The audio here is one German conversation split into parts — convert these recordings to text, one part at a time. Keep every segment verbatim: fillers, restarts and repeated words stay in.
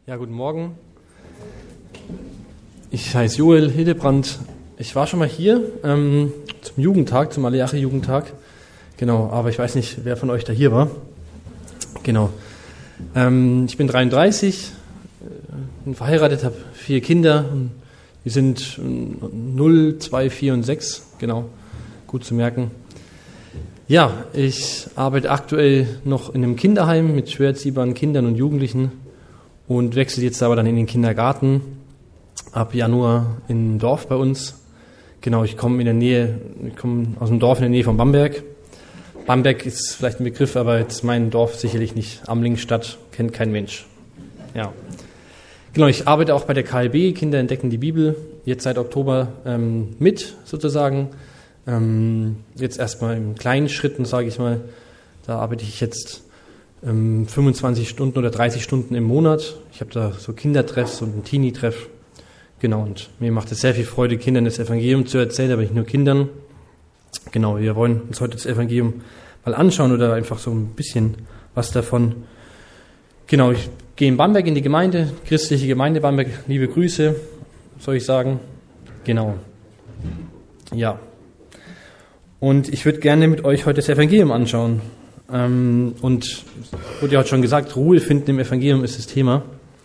Ja, guten Morgen. Ich heiße Joel Hildebrand. Ich war schon mal hier ähm, zum Jugendtag, zum Aleache-Jugendtag. Genau, aber ich weiß nicht, wer von euch da hier war. Genau. Ähm, ich bin dreiunddreißig, äh, bin verheiratet, habe vier Kinder. Wir sind null, zwei, vier und sechs. Genau, gut zu merken. Ja, ich arbeite aktuell noch in einem Kinderheim mit schwer erziehbaren Kindern und Jugendlichen und wechsle jetzt aber dann in den Kindergarten ab Januar im Dorf bei uns. Genau, ich komme in der Nähe, ich komme aus dem Dorf in der Nähe von Bamberg. Bamberg ist vielleicht ein Begriff, aber jetzt mein Dorf sicherlich nicht. Amlingstadt kennt kein Mensch. Ja, genau. Ich arbeite auch bei der K L B, Kinder entdecken die Bibel, jetzt seit Oktober ähm, mit sozusagen. Ähm, jetzt erstmal in kleinen Schritten, sage ich mal. Da arbeite ich jetzt ähm, fünfundzwanzig Stunden oder dreißig Stunden im Monat. Ich habe da so Kindertreffs und einen Teenie-Treff. Genau, und mir macht es sehr viel Freude, Kindern das Evangelium zu erzählen, aber nicht nur Kindern. Genau, wir wollen uns heute das Evangelium mal anschauen oder einfach so ein bisschen was davon. Genau, ich gehe in Bamberg in die Gemeinde, christliche Gemeinde Bamberg, liebe Grüße, soll ich sagen. Genau, ja. Und ich würde gerne mit euch heute das Evangelium anschauen. Ähm, und wurde ja heute schon gesagt, Ruhe finden im Evangelium ist das Thema.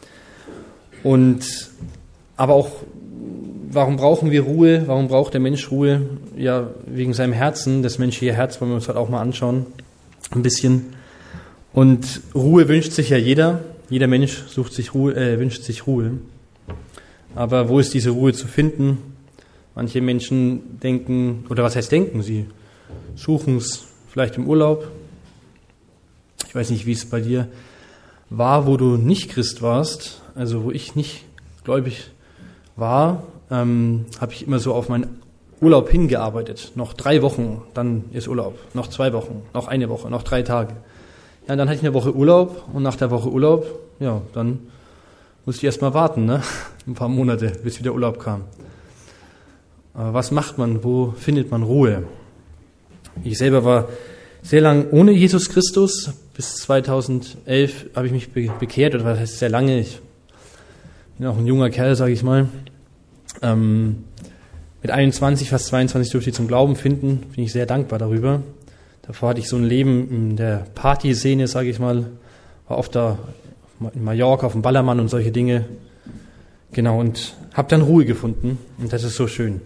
Und aber auch, warum brauchen wir Ruhe? Warum braucht der Mensch Ruhe? Ja, wegen seinem Herzen. Das menschliche Herz wollen wir uns heute auch mal anschauen. Ein bisschen. Und Ruhe wünscht sich ja jeder. Jeder Mensch sucht sich Ruhe, äh, wünscht sich Ruhe. Aber wo ist diese Ruhe zu finden? Manche Menschen denken, oder was heißt denken? Sie suchen es vielleicht im Urlaub. Ich weiß nicht, wie es bei dir war, wo du nicht Christ warst. Also wo ich nicht gläubig war, ähm, habe ich immer so auf meinen Urlaub hingearbeitet. Noch drei Wochen, dann ist Urlaub. Noch zwei Wochen, noch eine Woche, noch drei Tage. Ja, dann hatte ich eine Woche Urlaub und nach der Woche Urlaub, ja, dann musste ich erst mal warten, ne? Ein paar Monate, bis wieder Urlaub kam. Aber was macht man? Wo findet man Ruhe? Ich selber war sehr lang ohne Jesus Christus. Bis zweitausendelf habe ich mich bekehrt, oder was heißt sehr lange? Ich bin auch ein junger Kerl, sage ich mal. Ähm, mit einundzwanzig, fast zweiundzwanzig durfte ich zum Glauben finden. Bin ich sehr dankbar darüber. Davor hatte ich so ein Leben in der Partyszene, sage ich mal. War oft da in Mallorca auf dem Ballermann und solche Dinge. Genau, und habe dann Ruhe gefunden. Und das ist so schön.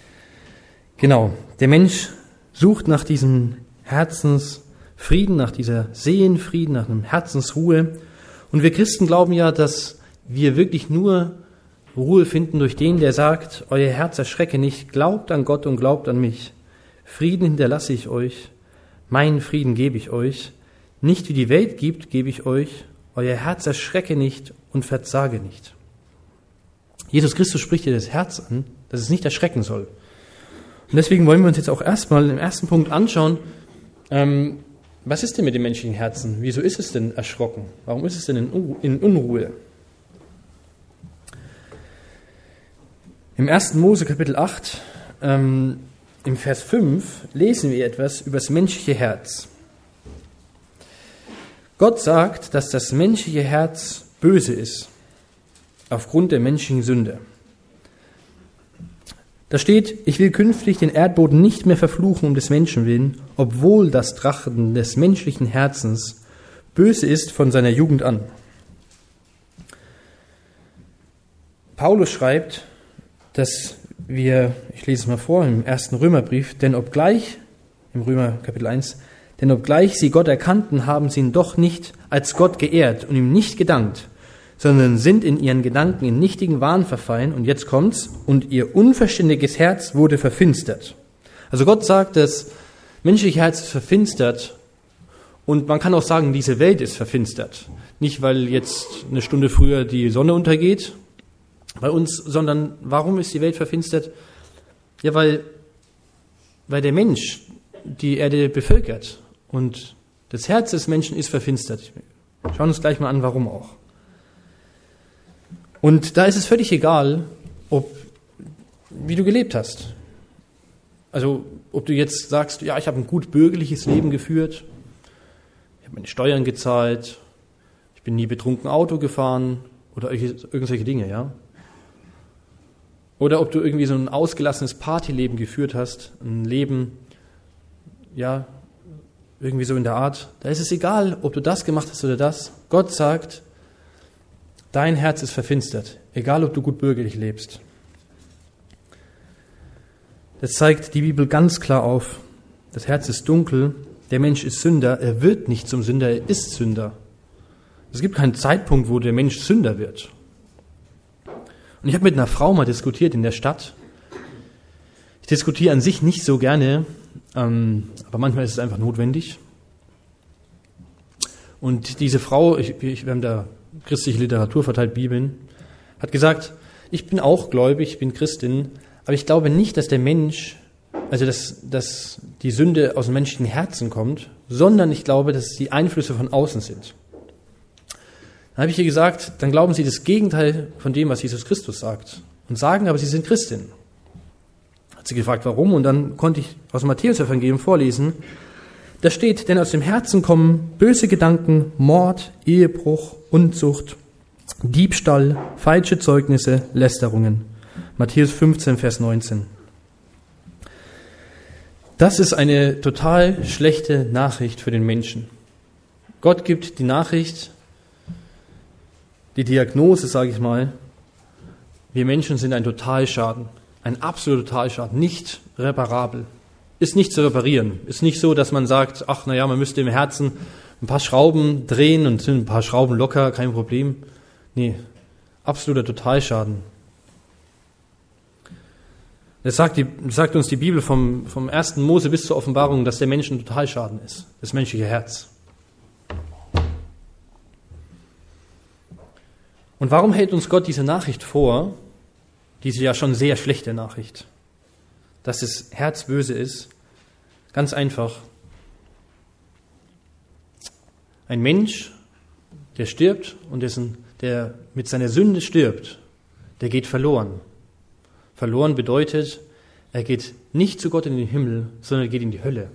Genau, der Mensch sucht nach diesem Herzensfrieden, nach dieser Seelenfrieden, nach einem Herzensruhe. Und wir Christen glauben ja, dass wir wirklich nur Ruhe finden durch den, der sagt, euer Herz erschrecke nicht, glaubt an Gott und glaubt an mich. Frieden hinterlasse ich euch, meinen Frieden gebe ich euch. Nicht wie die Welt gibt, gebe ich euch, euer Herz erschrecke nicht und verzage nicht. Jesus Christus spricht dir das Herz an, dass es nicht erschrecken soll. Und deswegen wollen wir uns jetzt auch erstmal im ersten Punkt anschauen, ähm, was ist denn mit dem menschlichen Herzen? Wieso ist es denn erschrocken? Warum ist es denn in, Un- in Unruhe? Im ersten Mose Kapitel acht, ähm, im Vers fünf, lesen wir etwas über das menschliche Herz. Gott sagt, dass das menschliche Herz böse ist, aufgrund der menschlichen Sünde. Da steht, ich will künftig den Erdboden nicht mehr verfluchen um des Menschen willen, obwohl das Trachten des menschlichen Herzens böse ist von seiner Jugend an. Paulus schreibt, dass wir, ich lese es mal vor, im ersten Römerbrief, denn obgleich, im Römer Kapitel eins, denn obgleich sie Gott erkannten, haben sie ihn doch nicht als Gott geehrt und ihm nicht gedankt, sondern sind in ihren Gedanken in nichtigen Wahn verfallen, und jetzt kommt's, und ihr unverständiges Herz wurde verfinstert. Also Gott sagt, das menschliche Herz ist verfinstert, und man kann auch sagen, diese Welt ist verfinstert. Nicht, weil jetzt eine Stunde früher die Sonne untergeht bei uns, sondern warum ist die Welt verfinstert? Ja, weil, weil der Mensch die Erde bevölkert, und das Herz des Menschen ist verfinstert. Schauen wir uns gleich mal an, warum auch. Und da ist es völlig egal, ob, wie du gelebt hast. Also, ob du jetzt sagst, ja, ich habe ein gut bürgerliches Leben geführt, ich habe meine Steuern gezahlt, ich bin nie betrunken Auto gefahren oder irgendwelche Dinge, ja. Oder ob du irgendwie so ein ausgelassenes Partyleben geführt hast, ein Leben, ja, irgendwie so in der Art. Da ist es egal, ob du das gemacht hast oder das. Gott sagt, dein Herz ist verfinstert, egal ob du gut bürgerlich lebst. Das zeigt die Bibel ganz klar auf. Das Herz ist dunkel, der Mensch ist Sünder, er wird nicht zum Sünder, er ist Sünder. Es gibt keinen Zeitpunkt, wo der Mensch Sünder wird. Und ich habe mit einer Frau mal diskutiert in der Stadt. Ich diskutiere an sich nicht so gerne, ähm, aber manchmal ist es einfach notwendig. Und diese Frau, ich, ich, wir haben da christliche Literatur verteilt, Bibeln, hat gesagt, ich bin auch gläubig, ich bin Christin, aber ich glaube nicht, dass der Mensch, also dass, dass die Sünde aus dem menschlichen Herzen kommt, sondern ich glaube, dass es die Einflüsse von außen sind. Dann habe ich ihr gesagt, dann glauben Sie das Gegenteil von dem, was Jesus Christus sagt. Und sagen aber, Sie sind Christin. Hat sie gefragt, warum? Und dann konnte ich aus dem Matthäus-Evangelium vorlesen. Da steht, denn aus dem Herzen kommen böse Gedanken, Mord, Ehebruch, Unzucht, Diebstahl, falsche Zeugnisse, Lästerungen. Matthäus fünfzehn, Vers neunzehn. Das ist eine total schlechte Nachricht für den Menschen. Gott gibt die Nachricht, die Diagnose, sage ich mal, wir Menschen sind ein Totalschaden, ein absoluter Totalschaden, nicht reparabel, ist nicht zu reparieren. Ist nicht so, dass man sagt, ach naja, man müsste im Herzen ein paar Schrauben drehen und sind ein paar Schrauben locker, kein Problem. Nee, absoluter Totalschaden. Das sagt, die, das sagt uns die Bibel vom, vom ersten Mose bis zur Offenbarung, dass der Mensch ein Totalschaden ist, das menschliche Herz. Und warum hält uns Gott diese Nachricht vor, diese ja schon sehr schlechte Nachricht, dass das Herz böse ist? Ganz einfach. Ein Mensch, der stirbt und dessen, der mit seiner Sünde stirbt, der geht verloren. Verloren bedeutet, er geht nicht zu Gott in den Himmel, sondern er geht in die Hölle.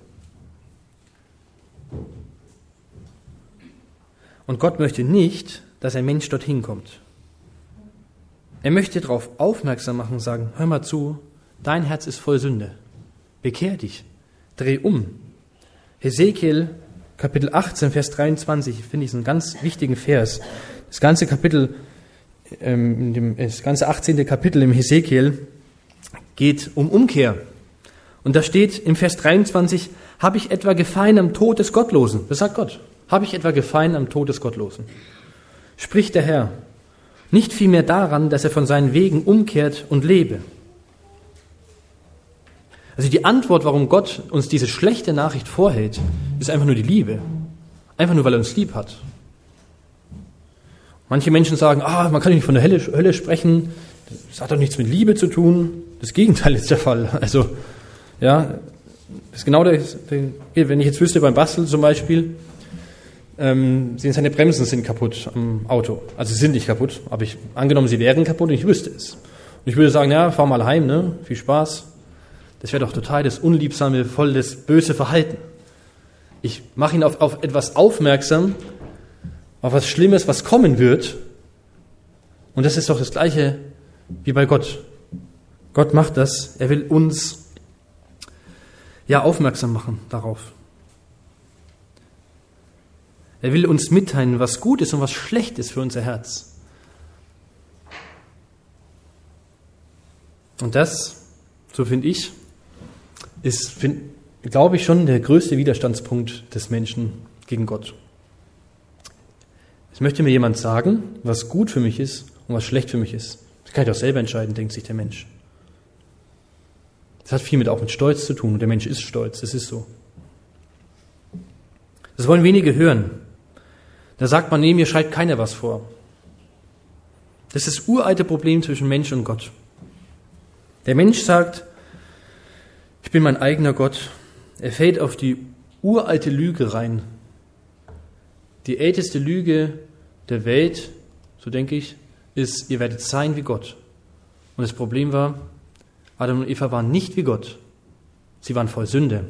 Und Gott möchte nicht, dass ein Mensch dorthin kommt. Er möchte darauf aufmerksam machen und sagen, hör mal zu, dein Herz ist voll Sünde. Bekehr dich, dreh um. Hesekiel, Kapitel achtzehn, Vers dreiundzwanzig, finde ich einen ganz wichtigen Vers. Das ganze Kapitel, ähm, das ganze achtzehnte Kapitel im Hesekiel geht um Umkehr. Und da steht im Vers dreiundzwanzig, habe ich etwa gefallen am Tod des Gottlosen? Das sagt Gott. Habe ich etwa gefallen am Tod des Gottlosen? Spricht der Herr, nicht vielmehr daran, dass er von seinen Wegen umkehrt und lebe. Also die Antwort, warum Gott uns diese schlechte Nachricht vorhält, ist einfach nur die Liebe. Einfach nur, weil er uns lieb hat. Manche Menschen sagen, ah, man kann nicht von der Hölle, Hölle sprechen, das hat doch nichts mit Liebe zu tun. Das Gegenteil ist der Fall. Also, ja, das ist genau das, wenn ich jetzt wüsste, beim Basteln zum Beispiel, ähm, seine Bremsen sind kaputt am Auto. Also sie sind nicht kaputt, aber ich, angenommen, sie wären kaputt und ich wüsste es. Und ich würde sagen, ja, fahr mal heim, ne? Viel Spaß. Das wäre doch total das unliebsame, voll das böse Verhalten. Ich mache ihn auf, auf etwas aufmerksam, auf was Schlimmes, was kommen wird. Und das ist doch das Gleiche wie bei Gott. Gott macht das. Er will uns ja aufmerksam machen darauf. Er will uns mitteilen, was gut ist und was schlecht ist für unser Herz. Und das, so finde ich, ist, find, glaube ich, schon der größte Widerstandspunkt des Menschen gegen Gott. Es möchte mir jemand sagen, was gut für mich ist und was schlecht für mich ist. Das kann ich doch selber entscheiden, denkt sich der Mensch. Das hat viel mit, auch mit Stolz zu tun. Und der Mensch ist stolz, das ist so. Das wollen wenige hören. Da sagt man, nee, mir schreibt keiner was vor. Das ist das uralte Problem zwischen Mensch und Gott. Der Mensch sagt, ich bin mein eigener Gott. Er fällt auf die uralte Lüge rein. Die älteste Lüge der Welt, so denke ich, ist, ihr werdet sein wie Gott. Und das Problem war, Adam und Eva waren nicht wie Gott. Sie waren voll Sünde.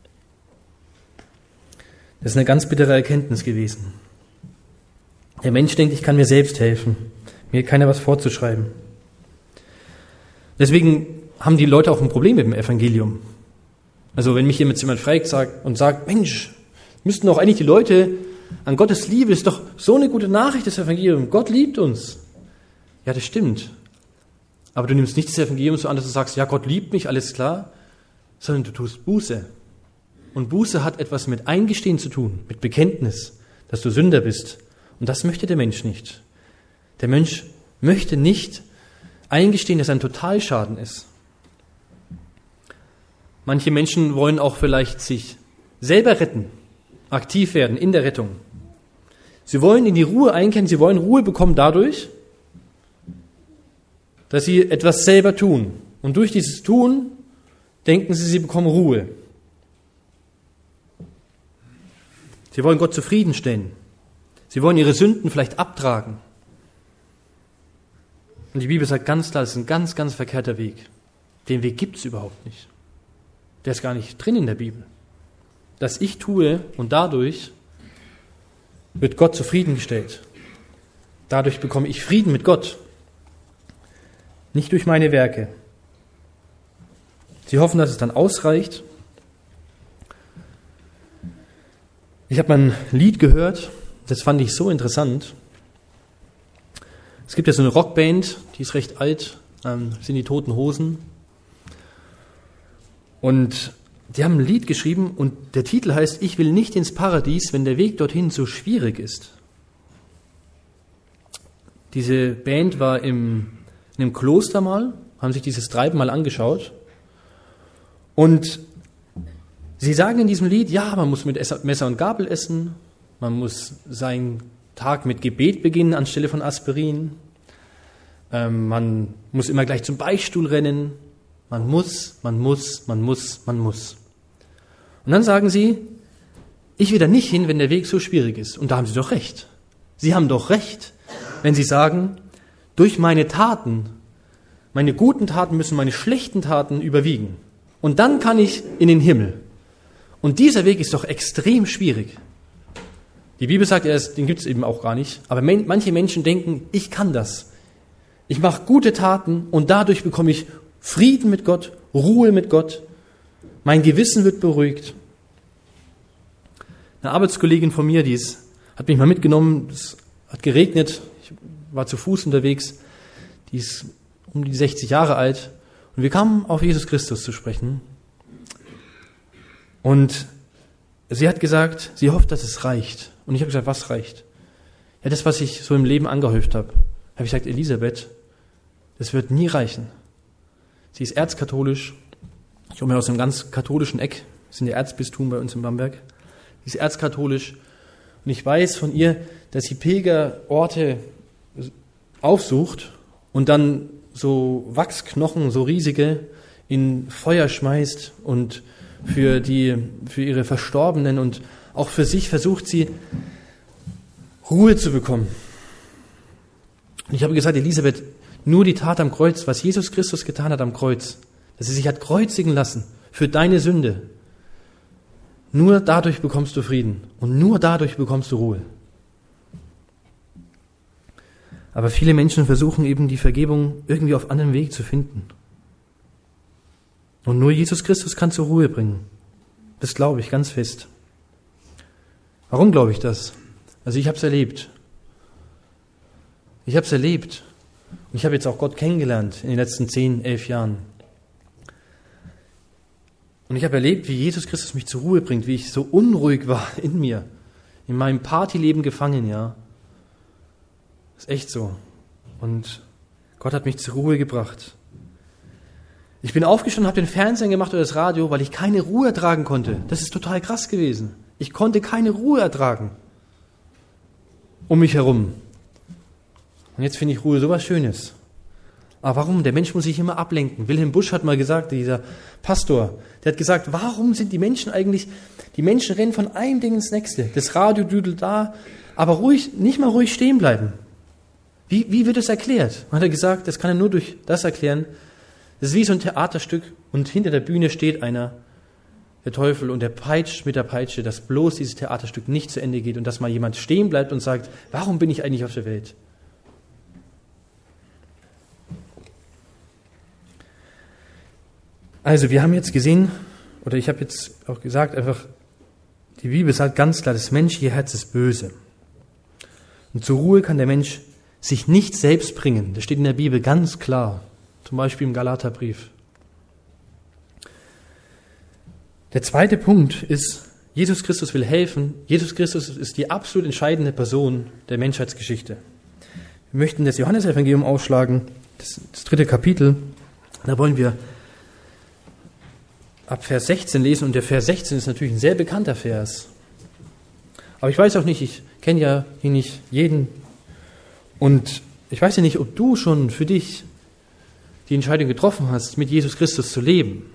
Das ist eine ganz bittere Erkenntnis gewesen. Der Mensch denkt, ich kann mir selbst helfen. Mir hat keiner was vorzuschreiben. Deswegen haben die Leute auch ein Problem mit dem Evangelium. Also wenn mich jemand fragt und sagt, Mensch, müssten doch eigentlich die Leute an Gottes Liebe, ist doch so eine gute Nachricht, das Evangelium. Gott liebt uns. Ja, das stimmt. Aber du nimmst nicht das Evangelium so an, dass du sagst, ja, Gott liebt mich, alles klar, sondern du tust Buße. Und Buße hat etwas mit Eingestehen zu tun, mit Bekenntnis, dass du Sünder bist. Und das möchte der Mensch nicht. Der Mensch möchte nicht eingestehen, dass er ein Totalschaden ist. Manche Menschen wollen auch vielleicht sich selber retten, aktiv werden in der Rettung. Sie wollen in die Ruhe einkehren, sie wollen Ruhe bekommen dadurch, dass sie etwas selber tun. Und durch dieses Tun denken sie, sie bekommen Ruhe. Sie wollen Gott zufriedenstellen. Sie wollen ihre Sünden vielleicht abtragen. Und die Bibel sagt ganz klar, das ist ein ganz, ganz verkehrter Weg. Den Weg gibt es überhaupt nicht. Der ist gar nicht drin in der Bibel. Das ich tue und dadurch wird Gott zufriedengestellt. Dadurch bekomme ich Frieden mit Gott. Nicht durch meine Werke. Sie hoffen, dass es dann ausreicht. Ich habe mal ein Lied gehört, das fand ich so interessant. Es gibt ja so eine Rockband, die ist recht alt, ähm, sind die Toten Hosen. Und die haben ein Lied geschrieben und der Titel heißt, ich will nicht ins Paradies, wenn der Weg dorthin so schwierig ist. Diese Band war im, in einem Kloster mal, haben sich dieses Treiben mal angeschaut. Und sie sagen in diesem Lied, ja, man muss mit Messer und Gabel essen, man muss seinen Tag mit Gebet beginnen anstelle von Aspirin, ähm, man muss immer gleich zum Beichtstuhl rennen, man muss, man muss, man muss, man muss. Und dann sagen sie, ich will da nicht hin, wenn der Weg so schwierig ist. Und da haben sie doch recht. Sie haben doch recht, wenn sie sagen, durch meine Taten, meine guten Taten müssen meine schlechten Taten überwiegen. Und dann kann ich in den Himmel. Und dieser Weg ist doch extrem schwierig. Die Bibel sagt, den gibt es eben auch gar nicht. Aber manche Menschen denken, ich kann das. Ich mache gute Taten und dadurch bekomme ich Frieden mit Gott, Ruhe mit Gott. Mein Gewissen wird beruhigt. Eine Arbeitskollegin von mir, die ist, hat mich mal mitgenommen, es hat geregnet, ich war zu Fuß unterwegs, die ist um die sechzig Jahre alt und wir kamen auf Jesus Christus zu sprechen. Und sie hat gesagt, sie hofft, dass es reicht. Und ich habe gesagt, was reicht? Ja, das, was ich so im Leben angehäuft habe. Habe ich gesagt, Elisabeth, das wird nie reichen. Sie ist erzkatholisch. Ich komme ja aus einem ganz katholischen Eck. Wir sind ja Erzbistum bei uns in Bamberg. Sie ist erzkatholisch. Und ich weiß von ihr, dass sie Pilgerorte aufsucht und dann so Wachsknochen, so riesige, in Feuer schmeißt und für die, für ihre Verstorbenen und auch für sich versucht sie, Ruhe zu bekommen. Und ich habe gesagt, Elisabeth, nur die Tat am Kreuz, was Jesus Christus getan hat am Kreuz, dass er sich hat kreuzigen lassen für deine Sünde, nur dadurch bekommst du Frieden und nur dadurch bekommst du Ruhe. Aber viele Menschen versuchen eben die Vergebung irgendwie auf anderem Weg zu finden. Und nur Jesus Christus kann zur Ruhe bringen. Das glaube ich ganz fest. Warum glaube ich das? Also ich habe es erlebt. Ich habe es erlebt. Und ich habe jetzt auch Gott kennengelernt in den letzten zehn, elf Jahren. Und ich habe erlebt, wie Jesus Christus mich zur Ruhe bringt, wie ich so unruhig war in mir, in meinem Partyleben gefangen, ja. Das ist echt so. Und Gott hat mich zur Ruhe gebracht. Ich bin aufgestanden, habe den Fernseher gemacht oder das Radio, weil ich keine Ruhe ertragen konnte. Das ist total krass gewesen. Ich konnte keine Ruhe ertragen um mich herum. Und jetzt finde ich Ruhe sowas Schönes. Aber warum? Der Mensch muss sich immer ablenken. Wilhelm Busch hat mal gesagt, dieser Pastor, der hat gesagt, warum sind die Menschen eigentlich, die Menschen rennen von einem Ding ins nächste. Das Radio düdelt da, aber ruhig, nicht mal ruhig stehen bleiben. Wie, wie wird das erklärt? Man hat er gesagt, das kann er nur durch das erklären. Das ist wie so ein Theaterstück und hinter der Bühne steht einer, der Teufel, und der peitscht mit der Peitsche, dass bloß dieses Theaterstück nicht zu Ende geht und dass mal jemand stehen bleibt und sagt, warum bin ich eigentlich auf der Welt? Also wir haben jetzt gesehen, oder ich habe jetzt auch gesagt, einfach, die Bibel sagt ganz klar, das menschliche Herz ist böse. Und zur Ruhe kann der Mensch sich nicht selbst bringen. Das steht in der Bibel ganz klar. Zum Beispiel im Galaterbrief. Der zweite Punkt ist, Jesus Christus will helfen. Jesus Christus ist die absolut entscheidende Person der Menschheitsgeschichte. Wir möchten das Johannesevangelium ausschlagen, das, das dritte Kapitel. Da wollen wir ab Vers sechzehn lesen. Und der Vers sechzehn ist natürlich ein sehr bekannter Vers. Aber ich weiß auch nicht, ich kenne ja hier nicht jeden. Und ich weiß ja nicht, ob du schon für dich die Entscheidung getroffen hast, mit Jesus Christus zu leben.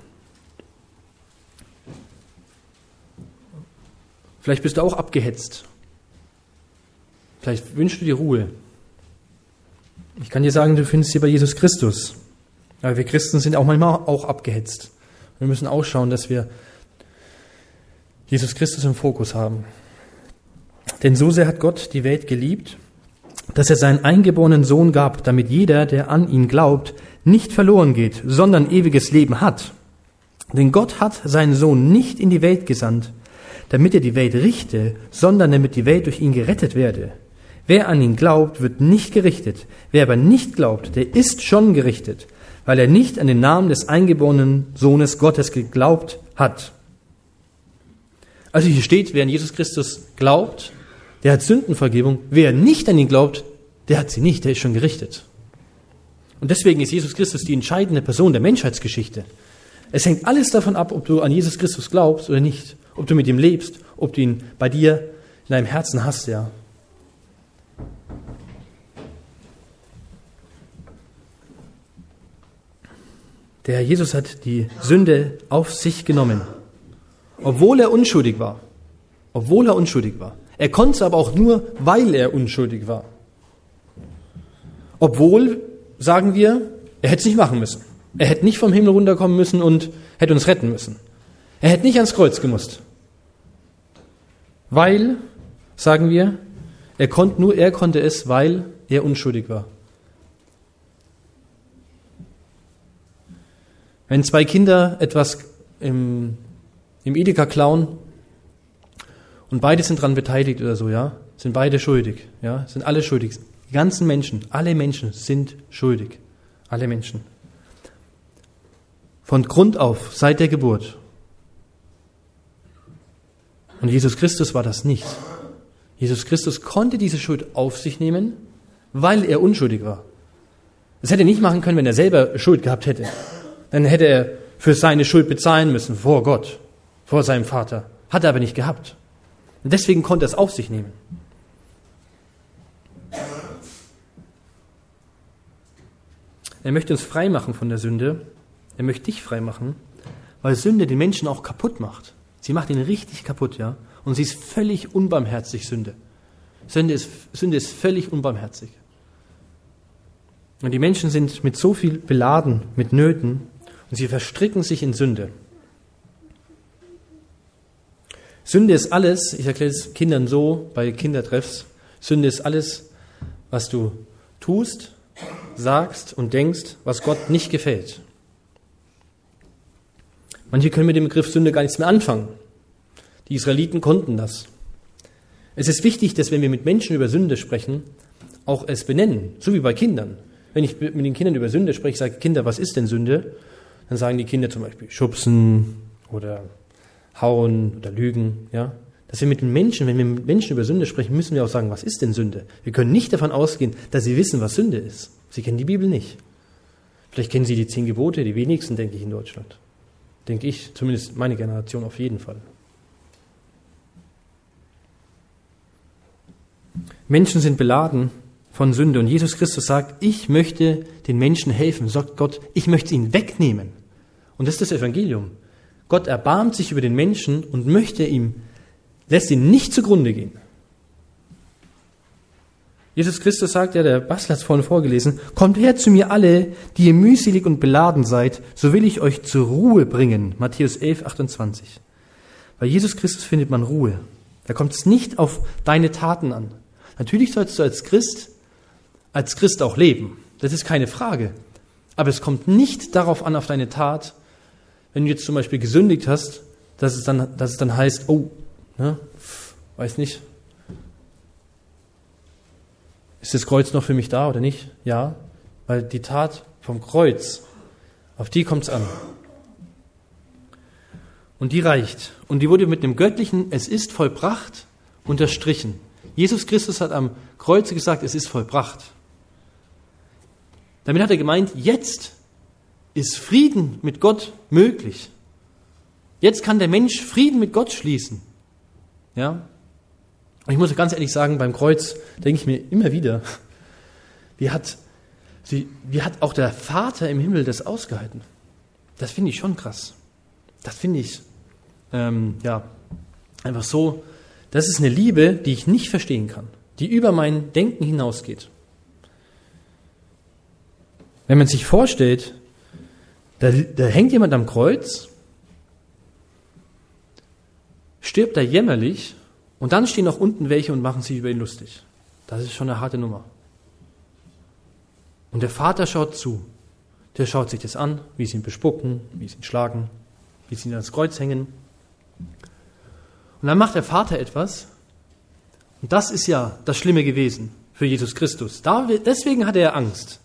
Vielleicht bist du auch abgehetzt. Vielleicht wünschst du dir Ruhe. Ich kann dir sagen, du findest sie bei Jesus Christus. Aber wir Christen sind auch manchmal auch abgehetzt. Wir müssen auch schauen, dass wir Jesus Christus im Fokus haben. Denn so sehr hat Gott die Welt geliebt, dass er seinen eingeborenen Sohn gab, damit jeder, der an ihn glaubt, nicht verloren geht, sondern ewiges Leben hat. Denn Gott hat seinen Sohn nicht in die Welt gesandt, damit er die Welt richte, sondern damit die Welt durch ihn gerettet werde. Wer an ihn glaubt, wird nicht gerichtet. Wer aber nicht glaubt, der ist schon gerichtet, weil er nicht an den Namen des eingeborenen Sohnes Gottes geglaubt hat. Also hier steht, wer an Jesus Christus glaubt, der hat Sündenvergebung. Wer nicht an ihn glaubt, der hat sie nicht, der ist schon gerichtet. Und deswegen ist Jesus Christus die entscheidende Person der Menschheitsgeschichte. Es hängt alles davon ab, ob du an Jesus Christus glaubst oder nicht. Ob du mit ihm lebst, ob du ihn bei dir in deinem Herzen hast, ja. Der Herr Jesus hat die Sünde auf sich genommen, obwohl er unschuldig war. Obwohl er unschuldig war. Er konnte es aber auch nur, weil er unschuldig war. Obwohl, sagen wir, er hätte es nicht machen müssen. Er hätte nicht vom Himmel runterkommen müssen und hätte uns retten müssen. Er hätte nicht ans Kreuz gemusst. Weil, sagen wir, er konnte, nur er konnte es, weil er unschuldig war. Wenn zwei Kinder etwas im, im Edeka klauen und beide sind daran beteiligt oder so, ja, sind beide schuldig, ja, sind alle schuldig. Die ganzen Menschen, alle Menschen sind schuldig. Alle Menschen. Von Grund auf, seit der Geburt. Und Jesus Christus war das nicht. Jesus Christus konnte diese Schuld auf sich nehmen, weil er unschuldig war. Das hätte er nicht machen können, wenn er selber Schuld gehabt hätte. Dann hätte er für seine Schuld bezahlen müssen, vor Gott, vor seinem Vater. Hat er aber nicht gehabt. Und deswegen konnte er es auf sich nehmen. Er möchte uns frei machen von der Sünde. Er möchte dich frei machen, weil Sünde den Menschen auch kaputt macht. Sie macht ihn richtig kaputt, ja. Und sie ist völlig unbarmherzig, Sünde. Sünde ist, Sünde ist völlig unbarmherzig. Und die Menschen sind mit so viel beladen, mit Nöten, und sie verstricken sich in Sünde. Sünde ist alles, ich erkläre es Kindern so, bei Kindertreffs, Sünde ist alles, was du tust, sagst und denkst, was Gott nicht gefällt. Manche können mit dem Begriff Sünde gar nichts mehr anfangen. Die Israeliten konnten das. Es ist wichtig, dass wenn wir mit Menschen über Sünde sprechen, auch es benennen, so wie bei Kindern. Wenn ich mit den Kindern über Sünde spreche, sage Kinder, was ist denn Sünde? Dann sagen die Kinder zum Beispiel schubsen oder hauen oder lügen. Ja? Dass wir mit den Menschen, wenn wir mit Menschen über Sünde sprechen, müssen wir auch sagen, was ist denn Sünde? Wir können nicht davon ausgehen, dass sie wissen, was Sünde ist. Sie kennen die Bibel nicht. Vielleicht kennen sie die zehn Gebote, die wenigsten, denke ich, in Deutschland. Denke ich, zumindest meine Generation auf jeden Fall. Menschen sind beladen von Sünde und Jesus Christus sagt, ich möchte den Menschen helfen, sagt Gott, ich möchte ihn wegnehmen. Und das ist das Evangelium. Gott erbarmt sich über den Menschen und möchte ihm, lässt ihn nicht zugrunde gehen. Jesus Christus sagt, ja, der Bastler hat es vorhin vorgelesen, kommt her zu mir alle, die ihr mühselig und beladen seid, so will ich euch zur Ruhe bringen. Matthäus elf, achtundzwanzig. Bei Jesus Christus findet man Ruhe. Da kommt es nicht auf deine Taten an. Natürlich sollst du als Christ, als Christ auch leben. Das ist keine Frage. Aber es kommt nicht darauf an, auf deine Tat, wenn du jetzt zum Beispiel gesündigt hast, dass es dann, dass es dann heißt, oh, ne, weiß nicht, ist das Kreuz noch für mich da oder nicht? Ja, weil die Tat vom Kreuz, auf die kommt es an. Und die reicht. Und die wurde mit einem göttlichen, es ist vollbracht, unterstrichen. Jesus Christus hat am Kreuze gesagt, es ist vollbracht. Damit hat er gemeint, jetzt ist Frieden mit Gott möglich. Jetzt kann der Mensch Frieden mit Gott schließen. Ja? Und ich muss ganz ehrlich sagen, beim Kreuz denke ich mir immer wieder, wie hat, wie hat auch der Vater im Himmel das ausgehalten? Das finde ich schon krass. Das finde ich ähm, ja einfach so, das ist eine Liebe, die ich nicht verstehen kann, die über mein Denken hinausgeht. Wenn man sich vorstellt, da, da hängt jemand am Kreuz, stirbt da jämmerlich und dann stehen noch unten welche und machen sich über ihn lustig. Das ist schon eine harte Nummer. Und der Vater schaut zu. Der schaut sich das an, wie sie ihn bespucken, wie sie ihn schlagen, wie sie ihn ans Kreuz hängen. Und dann macht der Vater etwas. Und das ist ja das Schlimme gewesen für Jesus Christus. Da, deswegen hatte er Angst.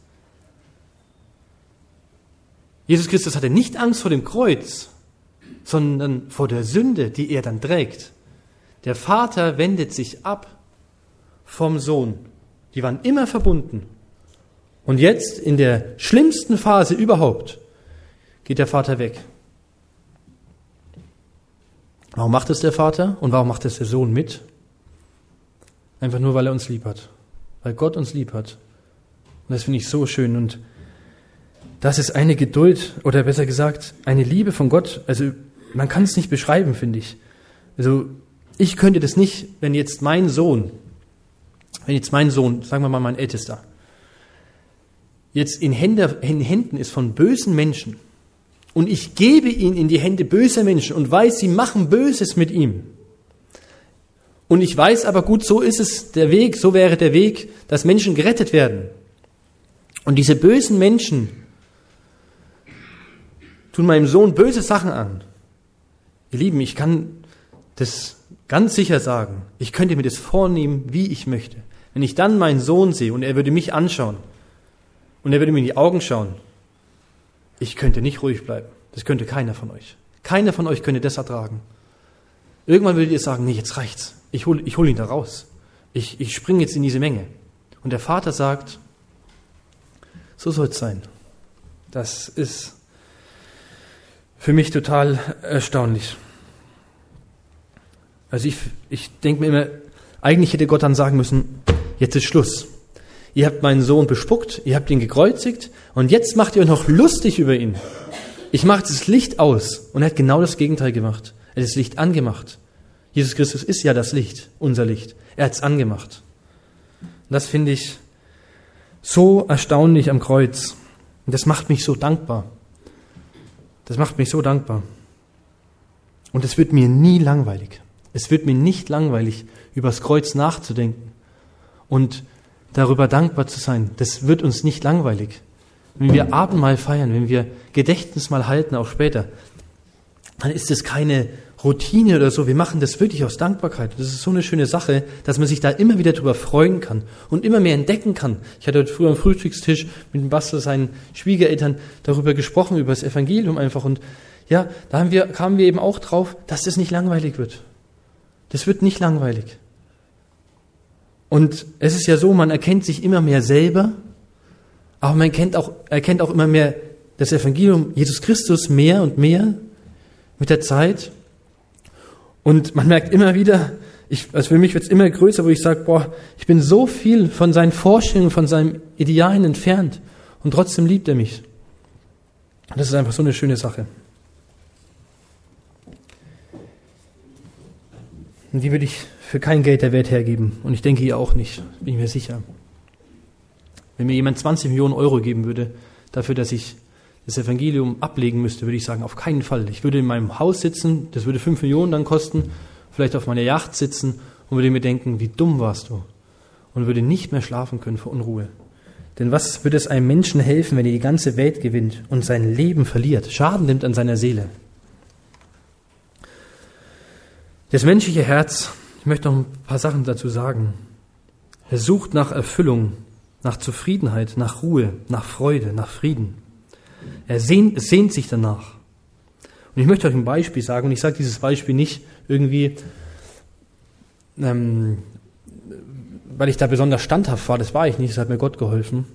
Jesus Christus hatte nicht Angst vor dem Kreuz, sondern vor der Sünde, die er dann trägt. Der Vater wendet sich ab vom Sohn. Die waren immer verbunden. Und jetzt, in der schlimmsten Phase überhaupt, geht der Vater weg. Warum macht es der Vater und warum macht es der Sohn mit? Einfach nur, weil er uns lieb hat. Weil Gott uns lieb hat. Und das finde ich so schön. Und das ist eine Geduld, oder besser gesagt, eine Liebe von Gott. Also man kann es nicht beschreiben, finde ich. Also ich könnte das nicht, wenn jetzt mein Sohn, wenn jetzt mein Sohn, sagen wir mal mein Ältester, jetzt in, Hände, in Händen ist von bösen Menschen und ich gebe ihn in die Hände böser Menschen und weiß, sie machen Böses mit ihm. Und ich weiß aber gut, so ist es der Weg, so wäre der Weg, dass Menschen gerettet werden. Und diese bösen Menschen tun meinem Sohn böse Sachen an. Ihr Lieben, ich kann das ganz sicher sagen. Ich könnte mir das vornehmen, wie ich möchte. Wenn ich dann meinen Sohn sehe und er würde mich anschauen und er würde mir in die Augen schauen, ich könnte nicht ruhig bleiben. Das könnte keiner von euch. Keiner von euch könnte das ertragen. Irgendwann würdet ihr sagen, nee, jetzt reicht's. Ich hole ich hol ihn da raus. Ich, ich springe jetzt in diese Menge. Und der Vater sagt, so soll es sein. Das ist für mich total erstaunlich. Also ich, ich denke mir immer, eigentlich hätte Gott dann sagen müssen, jetzt ist Schluss. Ihr habt meinen Sohn bespuckt, ihr habt ihn gekreuzigt und jetzt macht ihr euch noch lustig über ihn. Ich mache das Licht aus. Und er hat genau das Gegenteil gemacht. Er hat das Licht angemacht. Jesus Christus ist ja das Licht, unser Licht. Er hat es angemacht. Und das finde ich so erstaunlich am Kreuz. Und das macht mich so dankbar. Das macht mich so dankbar. Und es wird mir nie langweilig. Es wird mir nicht langweilig, über das Kreuz nachzudenken und darüber dankbar zu sein. Das wird uns nicht langweilig. Wenn wir Abendmahl feiern, wenn wir Gedächtnismahl halten, auch später, dann ist es keine Routine oder so. Wir machen das wirklich aus Dankbarkeit. Das ist so eine schöne Sache, dass man sich da immer wieder drüber freuen kann und immer mehr entdecken kann. Ich hatte heute früher am Frühstückstisch mit dem Bastel, seinen Schwiegereltern, darüber gesprochen, über das Evangelium einfach. Und ja, da haben wir, kamen wir eben auch drauf, dass das nicht langweilig wird. Das wird nicht langweilig. Und es ist ja so, man erkennt sich immer mehr selber, aber man kennt auch, erkennt auch immer mehr das Evangelium, Jesus Christus mehr und mehr mit der Zeit. Und man merkt immer wieder, ich, also für mich wird es immer größer, wo ich sage, boah, ich bin so viel von seinen Vorstellungen, von seinen Idealen entfernt und trotzdem liebt er mich. Das ist einfach so eine schöne Sache. Und die würde ich für kein Geld der Welt hergeben. Und ich denke ihr auch nicht, bin ich mir sicher. Wenn mir jemand zwanzig Millionen Euro geben würde, dafür, dass ich das Evangelium ablegen müsste, würde ich sagen, auf keinen Fall. Ich würde in meinem Haus sitzen, das würde fünf Millionen dann kosten, vielleicht auf meiner Yacht sitzen und würde mir denken, wie dumm warst du? Und würde nicht mehr schlafen können vor Unruhe. Denn was wird es einem Menschen helfen, wenn er die ganze Welt gewinnt und sein Leben verliert, Schaden nimmt an seiner Seele? Das menschliche Herz, ich möchte noch ein paar Sachen dazu sagen. Er sucht nach Erfüllung, nach Zufriedenheit, nach Ruhe, nach Freude, nach Frieden. Er sehnt, sehnt sich danach. Und ich möchte euch ein Beispiel sagen, und ich sage dieses Beispiel nicht irgendwie, ähm, weil ich da besonders standhaft war, das war ich nicht, das hat mir Gott geholfen.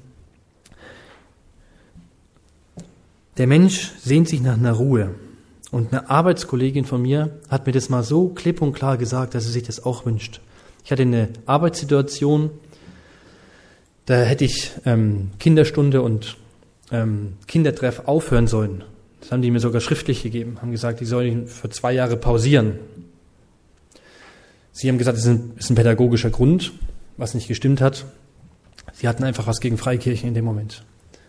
Der Mensch sehnt sich nach einer Ruhe. Und eine Arbeitskollegin von mir hat mir das mal so klipp und klar gesagt, dass sie sich das auch wünscht. Ich hatte eine Arbeitssituation, da hätte ich ähm, Kinderstunde und ähm, Kindertreff aufhören sollen. Das haben die mir sogar schriftlich gegeben, haben gesagt, die sollen für zwei Jahre pausieren. Sie haben gesagt, das ist ein, ist ein pädagogischer Grund, was nicht gestimmt hat. Sie hatten einfach was gegen Freikirchen in dem Moment.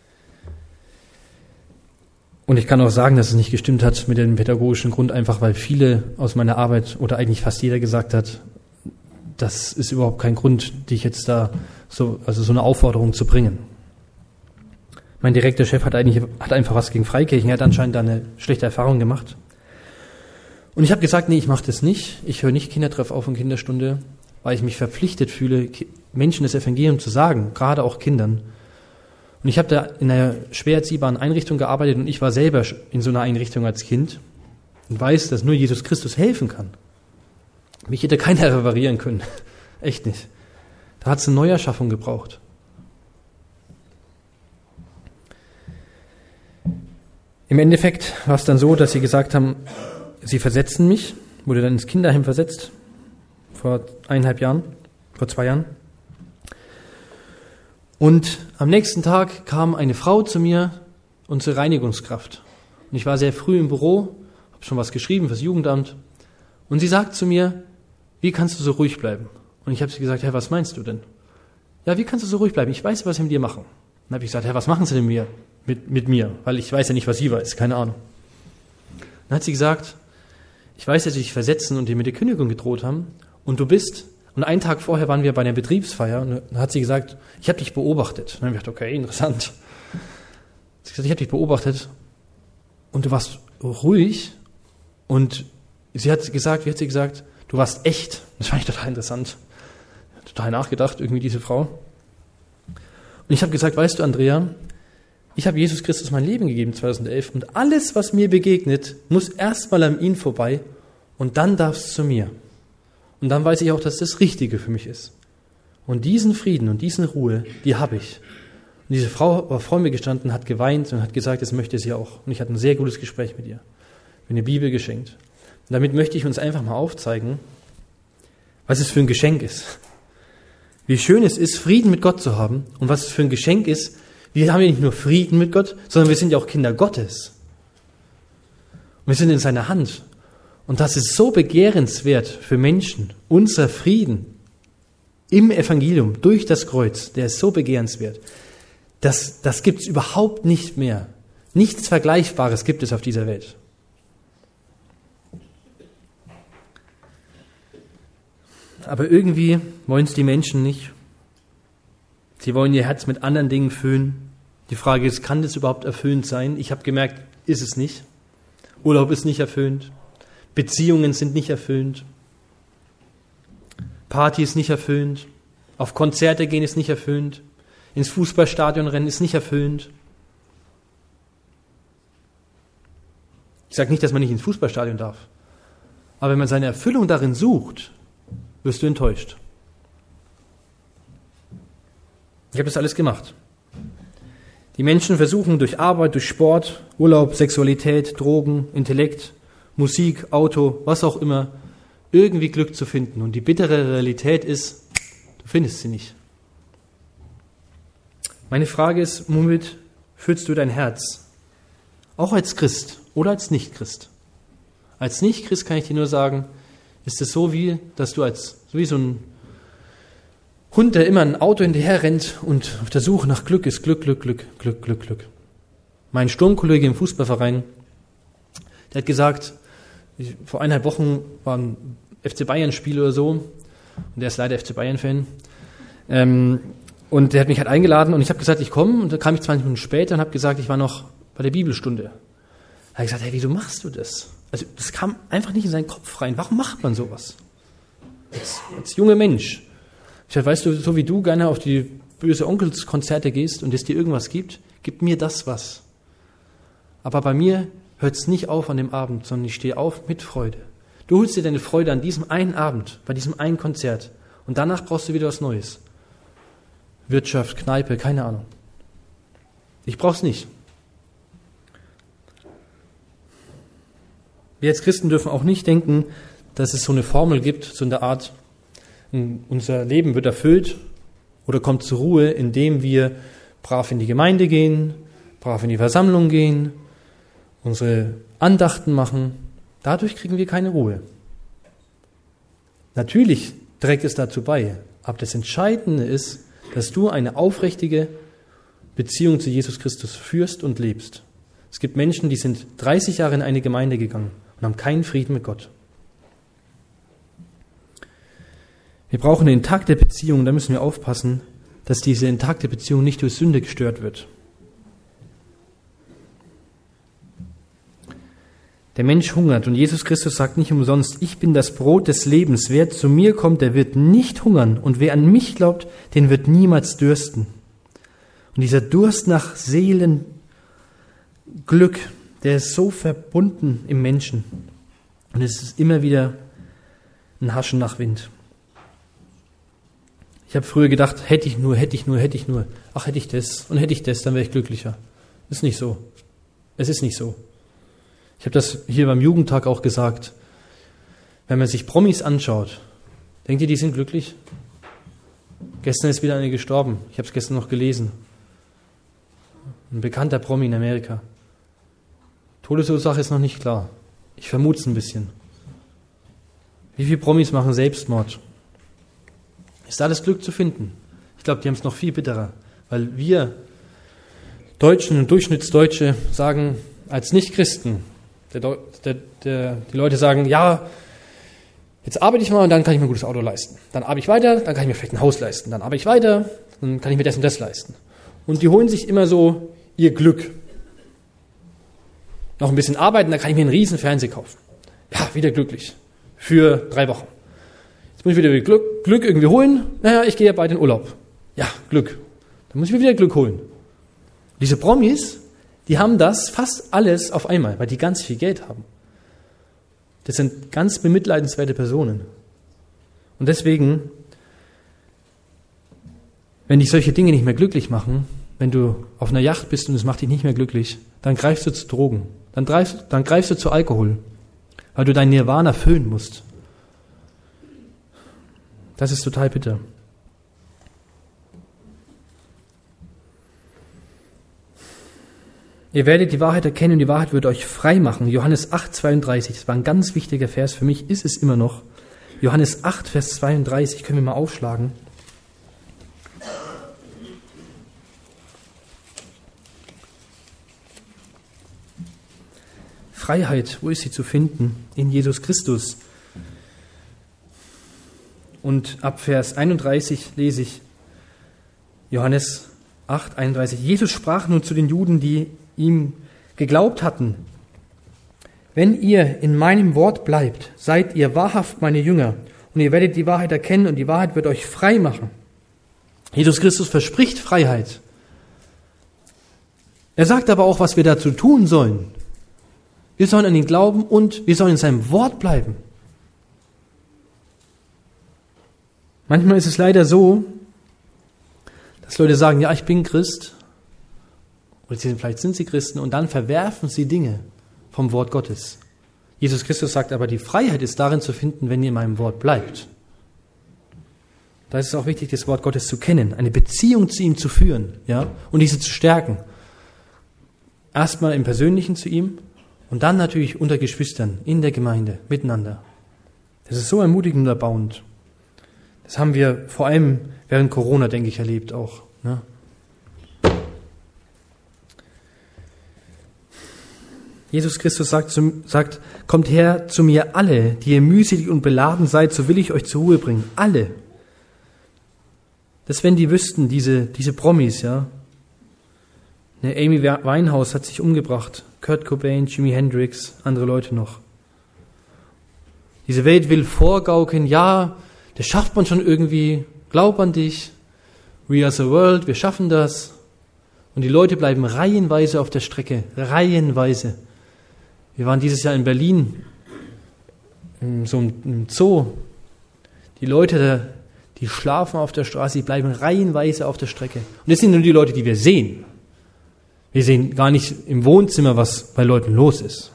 Und ich kann auch sagen, dass es nicht gestimmt hat mit dem pädagogischen Grund, einfach weil viele aus meiner Arbeit oder eigentlich fast jeder gesagt hat, das ist überhaupt kein Grund, dich jetzt da so, also so eine Aufforderung zu bringen. Mein direkter Chef hat eigentlich hat einfach was gegen Freikirchen, er hat anscheinend da eine schlechte Erfahrung gemacht. Und ich habe gesagt, nee, ich mache das nicht. Ich höre nicht Kindertreff auf und Kinderstunde, weil ich mich verpflichtet fühle, Menschen das Evangelium zu sagen, gerade auch Kindern. Und ich habe da in einer schwer erziehbaren Einrichtung gearbeitet und ich war selber in so einer Einrichtung als Kind und weiß, dass nur Jesus Christus helfen kann. Mich hätte keiner reparieren können. Echt nicht. Da hat es eine Neuerschaffung gebraucht. Im Endeffekt war es dann so, dass sie gesagt haben, sie versetzen mich, wurde dann ins Kinderheim versetzt, vor eineinhalb Jahren, vor zwei Jahren. Und am nächsten Tag kam eine Frau zu mir, unsere Reinigungskraft. Und ich war sehr früh im Büro, habe schon was geschrieben fürs Jugendamt. Und sie sagt zu mir, wie kannst du so ruhig bleiben? Und ich habe sie gesagt, Herr, was meinst du denn? Ja, wie kannst du so ruhig bleiben? Ich weiß, was sie mit dir machen. Dann habe ich gesagt, Herr, was machen sie denn mir, mit, mit mir? Weil ich weiß ja nicht, was sie weiß, keine Ahnung. Dann hat sie gesagt, ich weiß, dass sie dich versetzen und dir mit der Kündigung gedroht haben. Und du bist, und einen Tag vorher waren wir bei einer Betriebsfeier, und dann hat sie gesagt, ich habe dich beobachtet. Und dann habe ich gedacht, okay, interessant. Sie hat gesagt, ich habe dich beobachtet und du warst ruhig. Und sie hat gesagt, wie hat sie gesagt, du warst echt. Das fand ich total interessant. Total nachgedacht, irgendwie diese Frau. Und ich habe gesagt, weißt du, Andrea, ich habe Jesus Christus mein Leben gegeben zweitausendelf und alles, was mir begegnet, muss erstmal an ihn vorbei und dann darf es zu mir. Und dann weiß ich auch, dass das Richtige für mich ist. Und diesen Frieden und diese Ruhe, die habe ich. Und diese Frau war vor mir gestanden, hat geweint und hat gesagt, das möchte sie auch. Und ich hatte ein sehr gutes Gespräch mit ihr. Mir eine Bibel geschenkt. Und damit möchte ich uns einfach mal aufzeigen, was es für ein Geschenk ist. Wie schön es ist, Frieden mit Gott zu haben und was es für ein Geschenk ist. Wir haben ja nicht nur Frieden mit Gott, sondern wir sind ja auch Kinder Gottes. Und wir sind in seiner Hand. Und das ist so begehrenswert für Menschen. Unser Frieden im Evangelium durch das Kreuz, der ist so begehrenswert. Das, das gibt es überhaupt nicht mehr. Nichts Vergleichbares gibt es auf dieser Welt. Aber irgendwie wollen es die Menschen nicht. Sie wollen ihr Herz mit anderen Dingen füllen. Die Frage ist, kann das überhaupt erfüllend sein? Ich habe gemerkt, ist es nicht. Urlaub ist nicht erfüllend. Beziehungen sind nicht erfüllend. Party ist nicht erfüllend. Auf Konzerte gehen ist nicht erfüllend. Ins Fußballstadion rennen ist nicht erfüllend. Ich sage nicht, dass man nicht ins Fußballstadion darf. Aber wenn man seine Erfüllung darin sucht, wirst du enttäuscht. Ich habe das alles gemacht. Die Menschen versuchen durch Arbeit, durch Sport, Urlaub, Sexualität, Drogen, Intellekt, Musik, Auto, was auch immer, irgendwie Glück zu finden. Und die bittere Realität ist, du findest sie nicht. Meine Frage ist, womit füllst du dein Herz? Auch als Christ oder als Nicht-Christ? Als Nicht-Christ kann ich dir nur sagen, ist es so wie, dass du als, so wie so ein Hund, der immer ein Auto hinterher rennt und auf der Suche nach Glück ist Glück, Glück, Glück, Glück, Glück, Glück. Mein Sturmkollege im Fußballverein, der hat gesagt, ich, vor eineinhalb Wochen war ein F C Bayern-Spiel oder so, und der ist leider F C Bayern-Fan, ähm, Und der hat mich halt eingeladen und ich habe gesagt, ich komme. Und dann kam ich zwanzig Minuten später und habe gesagt, ich war noch bei der Bibelstunde. Da habe ich gesagt, hey, wieso machst du das? Also das kam einfach nicht in seinen Kopf rein. Warum macht man sowas? Als, als junger Mensch. Ich sage, weißt du, so wie du gerne auf die böse Onkelskonzerte gehst und es dir irgendwas gibt, gib mir das was. Aber bei mir hört es nicht auf an dem Abend, sondern ich stehe auf mit Freude. Du holst dir deine Freude an diesem einen Abend, bei diesem einen Konzert. Und danach brauchst du wieder was Neues. Wirtschaft, Kneipe, keine Ahnung. Ich brauch's nicht. Wir als Christen dürfen auch nicht denken, dass es so eine Formel gibt, so in der Art, unser Leben wird erfüllt oder kommt zur Ruhe, indem wir brav in die Gemeinde gehen, brav in die Versammlung gehen, unsere Andachten machen. Dadurch kriegen wir keine Ruhe. Natürlich trägt es dazu bei, aber das Entscheidende ist, dass du eine aufrichtige Beziehung zu Jesus Christus führst und lebst. Es gibt Menschen, die sind dreißig Jahre in eine Gemeinde gegangen und haben keinen Frieden mit Gott. Wir brauchen eine intakte Beziehung, da müssen wir aufpassen, dass diese intakte Beziehung nicht durch Sünde gestört wird. Der Mensch hungert und Jesus Christus sagt nicht umsonst, ich bin das Brot des Lebens. Wer zu mir kommt, der wird nicht hungern und wer an mich glaubt, den wird niemals dürsten. Und dieser Durst nach Seelenglück, der ist so verbunden im Menschen. Und es ist immer wieder ein Haschen nach Wind. Ich habe früher gedacht, hätte ich nur, hätte ich nur, hätte ich nur. Ach, hätte ich das und hätte ich das, dann wäre ich glücklicher. Ist nicht so. Es ist nicht so. Ich habe das hier beim Jugendtag auch gesagt. Wenn man sich Promis anschaut, denkt ihr, die sind glücklich? Gestern ist wieder eine gestorben. Ich habe es gestern noch gelesen. Ein bekannter Promi in Amerika. Todesursache ist noch nicht klar. Ich vermute es ein bisschen. Wie viele Promis machen Selbstmord? Ist da das Glück zu finden? Ich glaube, die haben es noch viel bitterer. Weil wir Deutschen und Durchschnittsdeutsche sagen, als Nicht-Christen, der, der, der, die Leute sagen, ja, jetzt arbeite ich mal und dann kann ich mir ein gutes Auto leisten. Dann arbeite ich weiter, dann kann ich mir vielleicht ein Haus leisten. Dann arbeite ich weiter, dann kann ich mir das und das leisten. Und die holen sich immer so ihr Glück. Noch ein bisschen arbeiten, dann kann ich mir einen riesen Fernseher kaufen. Ja, wieder glücklich. Für drei Wochen. Jetzt muss ich wieder Glück, Glück irgendwie holen. Naja, ich gehe ja bald in Urlaub. Ja, Glück. Dann muss ich mir wieder Glück holen. Diese Promis, die haben das fast alles auf einmal, weil die ganz viel Geld haben. Das sind ganz bemitleidenswerte Personen. Und deswegen, wenn dich solche Dinge nicht mehr glücklich machen, wenn du auf einer Yacht bist und es macht dich nicht mehr glücklich, dann greifst du zu Drogen. Dann greifst, dann greifst du zu Alkohol, weil du dein Nirvana füllen musst. Das ist total bitter. Ihr werdet die Wahrheit erkennen und die Wahrheit wird euch frei machen. Johannes acht, zweiunddreißig, das war ein ganz wichtiger Vers, für mich ist es immer noch. Johannes acht, Vers zweiunddreißig, können wir mal aufschlagen. Freiheit, wo ist sie zu finden? In Jesus Christus. Und ab Vers einunddreißig lese ich Johannes acht, einunddreißig. Jesus sprach nun zu den Juden, die ihm geglaubt hatten: Wenn ihr in meinem Wort bleibt, seid ihr wahrhaft meine Jünger und ihr werdet die Wahrheit erkennen und die Wahrheit wird euch frei machen. Jesus Christus verspricht Freiheit. Er sagt aber auch, was wir dazu tun sollen. Wir sollen an ihn glauben und wir sollen in seinem Wort bleiben. Manchmal ist es leider so, dass Leute sagen, ja, ich bin Christ, oder sie sind, vielleicht sind sie Christen, und dann verwerfen sie Dinge vom Wort Gottes. Jesus Christus sagt aber, die Freiheit ist darin zu finden, wenn ihr in meinem Wort bleibt. Da ist es auch wichtig, das Wort Gottes zu kennen, eine Beziehung zu ihm zu führen, ja, und diese zu stärken. Erstmal im Persönlichen zu ihm und dann natürlich unter Geschwistern, in der Gemeinde, miteinander. Das ist so ermutigend und erbauend. Das haben wir vor allem während Corona, denke ich, erlebt auch. Ne? Jesus Christus sagt, sagt, kommt her zu mir alle, die ihr mühselig und beladen seid, so will ich euch zur Ruhe bringen. Alle. Das, wenn die wüssten, diese, diese Promis, ja. Ne, Amy Winehouse hat sich umgebracht. Kurt Cobain, Jimi Hendrix, andere Leute noch. Diese Welt will vorgaukeln, ja, das schafft man schon irgendwie, glaub an dich. We are the world, wir schaffen das. Und die Leute bleiben reihenweise auf der Strecke, reihenweise. Wir waren dieses Jahr in Berlin, in so einem Zoo. Die Leute, die schlafen auf der Straße, die bleiben reihenweise auf der Strecke. Und das sind nur die Leute, die wir sehen. Wir sehen gar nicht im Wohnzimmer, was bei Leuten los ist.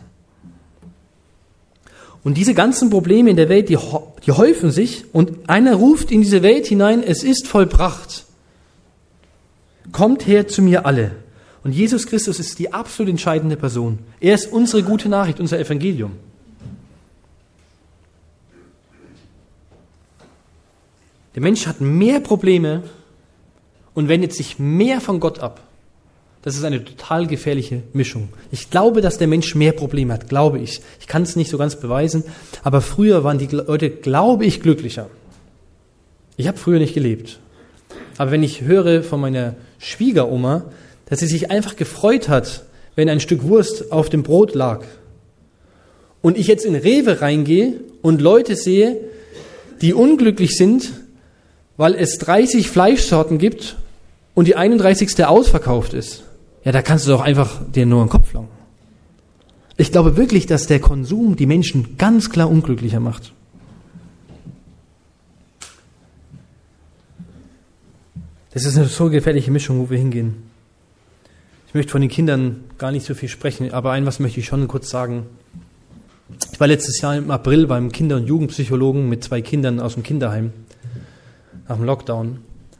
Und diese ganzen Probleme in der Welt, die, die häufen sich und einer ruft in diese Welt hinein, es ist vollbracht. Kommt her zu mir alle. Und Jesus Christus ist die absolut entscheidende Person. Er ist unsere gute Nachricht, unser Evangelium. Der Mensch hat mehr Probleme und wendet sich mehr von Gott ab. Das ist eine total gefährliche Mischung. Ich glaube, dass der Mensch mehr Probleme hat, glaube ich. Ich kann es nicht so ganz beweisen, aber früher waren die Leute, glaube ich, glücklicher. Ich habe früher nicht gelebt. Aber wenn ich höre von meiner Schwiegeroma, dass sie sich einfach gefreut hat, wenn ein Stück Wurst auf dem Brot lag, und ich jetzt in Rewe reingehe und Leute sehe, die unglücklich sind, weil es dreißig Fleischsorten gibt und die einunddreißigste ausverkauft ist, ja, da kannst du doch einfach dir nur den Kopf langen. Ich glaube wirklich, dass der Konsum die Menschen ganz klar unglücklicher macht. Das ist eine so gefährliche Mischung, wo wir hingehen. Ich möchte von den Kindern gar nicht so viel sprechen, aber ein was möchte ich schon kurz sagen. Ich war letztes Jahr im April beim Kinder- und Jugendpsychologen mit zwei Kindern aus dem Kinderheim nach dem Lockdown.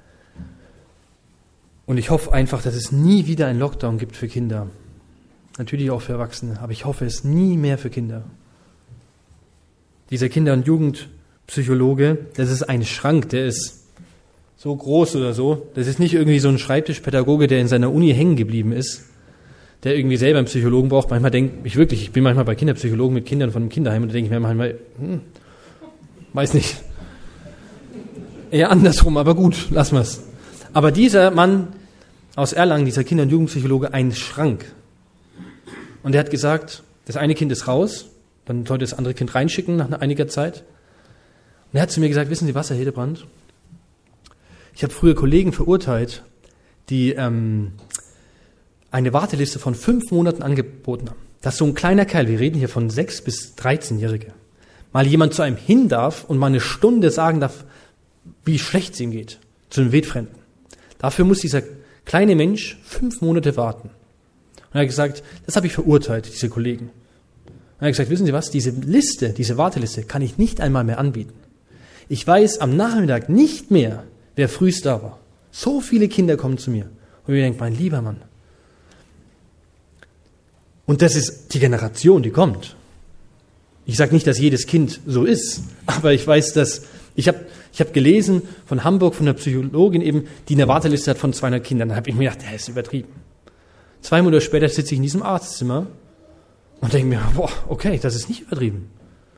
Und ich hoffe einfach, dass es nie wieder einen Lockdown gibt für Kinder. Natürlich auch für Erwachsene, aber ich hoffe es nie mehr für Kinder. Dieser Kinder- und Jugendpsychologe, das ist ein Schrank, der ist so groß oder so. Das ist nicht irgendwie so ein Schreibtischpädagoge, der in seiner Uni hängen geblieben ist, der irgendwie selber einen Psychologen braucht. Manchmal denke ich wirklich, ich bin manchmal bei Kinderpsychologen mit Kindern von einem Kinderheim und da denke ich mir manchmal, hm, weiß nicht. Eher andersrum, aber gut, lassen wir es. Aber dieser Mann aus Erlangen, dieser Kinder- und Jugendpsychologe, ein Schrank. Und er hat gesagt, das eine Kind ist raus, dann sollte das andere Kind reinschicken nach einiger Zeit. Und er hat zu mir gesagt, wissen Sie was, Herr Hildebrand? Ich habe früher Kollegen verurteilt, die ähm, eine Warteliste von fünf Monaten angeboten haben. Dass so ein kleiner Kerl, wir reden hier von sechs bis dreizehnjährige, mal jemand zu einem hin darf und mal eine Stunde sagen darf, wie schlecht es ihm geht, zu einem Wildfremden. Dafür muss dieser kleine Mensch fünf Monate warten. Und er hat gesagt, das habe ich verurteilt, diese Kollegen. Und er hat gesagt, wissen Sie was, diese Liste, diese Warteliste kann ich nicht einmal mehr anbieten. Ich weiß am Nachmittag nicht mehr, wer frühst da war. So viele Kinder kommen zu mir. Und ich denke, mein lieber Mann. Und das ist die Generation, die kommt. Ich sage nicht, dass jedes Kind so ist, aber ich weiß, dass, ich habe ich hab gelesen von Hamburg, von einer Psychologin eben, die eine Warteliste hat von zweihundert Kindern. Da habe ich mir gedacht, der ist übertrieben. Zwei Monate später sitze ich in diesem Arztzimmer und denke mir, boah, okay, das ist nicht übertrieben.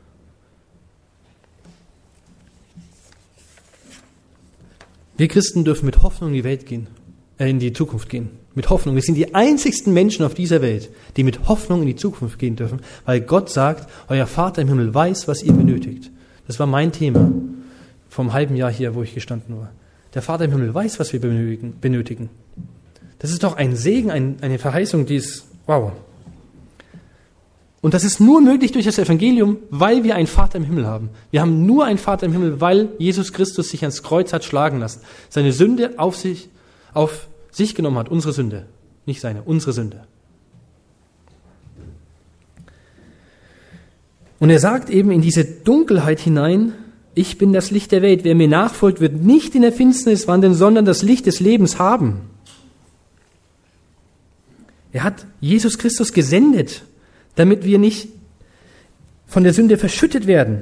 Wir Christen dürfen mit Hoffnung in die Welt gehen, äh, in die Zukunft gehen. Mit Hoffnung. Wir sind die einzigsten Menschen auf dieser Welt, die mit Hoffnung in die Zukunft gehen dürfen, weil Gott sagt, euer Vater im Himmel weiß, was ihr benötigt. Das war mein Thema vom halben Jahr hier, wo ich gestanden war. Der Vater im Himmel weiß, was wir benötigen. benötigen. Das ist doch ein Segen, ein, eine Verheißung, die ist, wow. Und das ist nur möglich durch das Evangelium, weil wir einen Vater im Himmel haben. Wir haben nur einen Vater im Himmel, weil Jesus Christus sich ans Kreuz hat schlagen lassen. Seine Sünde auf sich, auf sich genommen hat. Unsere Sünde. Nicht seine, unsere Sünde. Und er sagt eben in diese Dunkelheit hinein, ich bin das Licht der Welt. Wer mir nachfolgt, wird nicht in der Finsternis wandeln, sondern das Licht des Lebens haben. Er hat Jesus Christus gesendet, damit wir nicht von der Sünde verschüttet werden.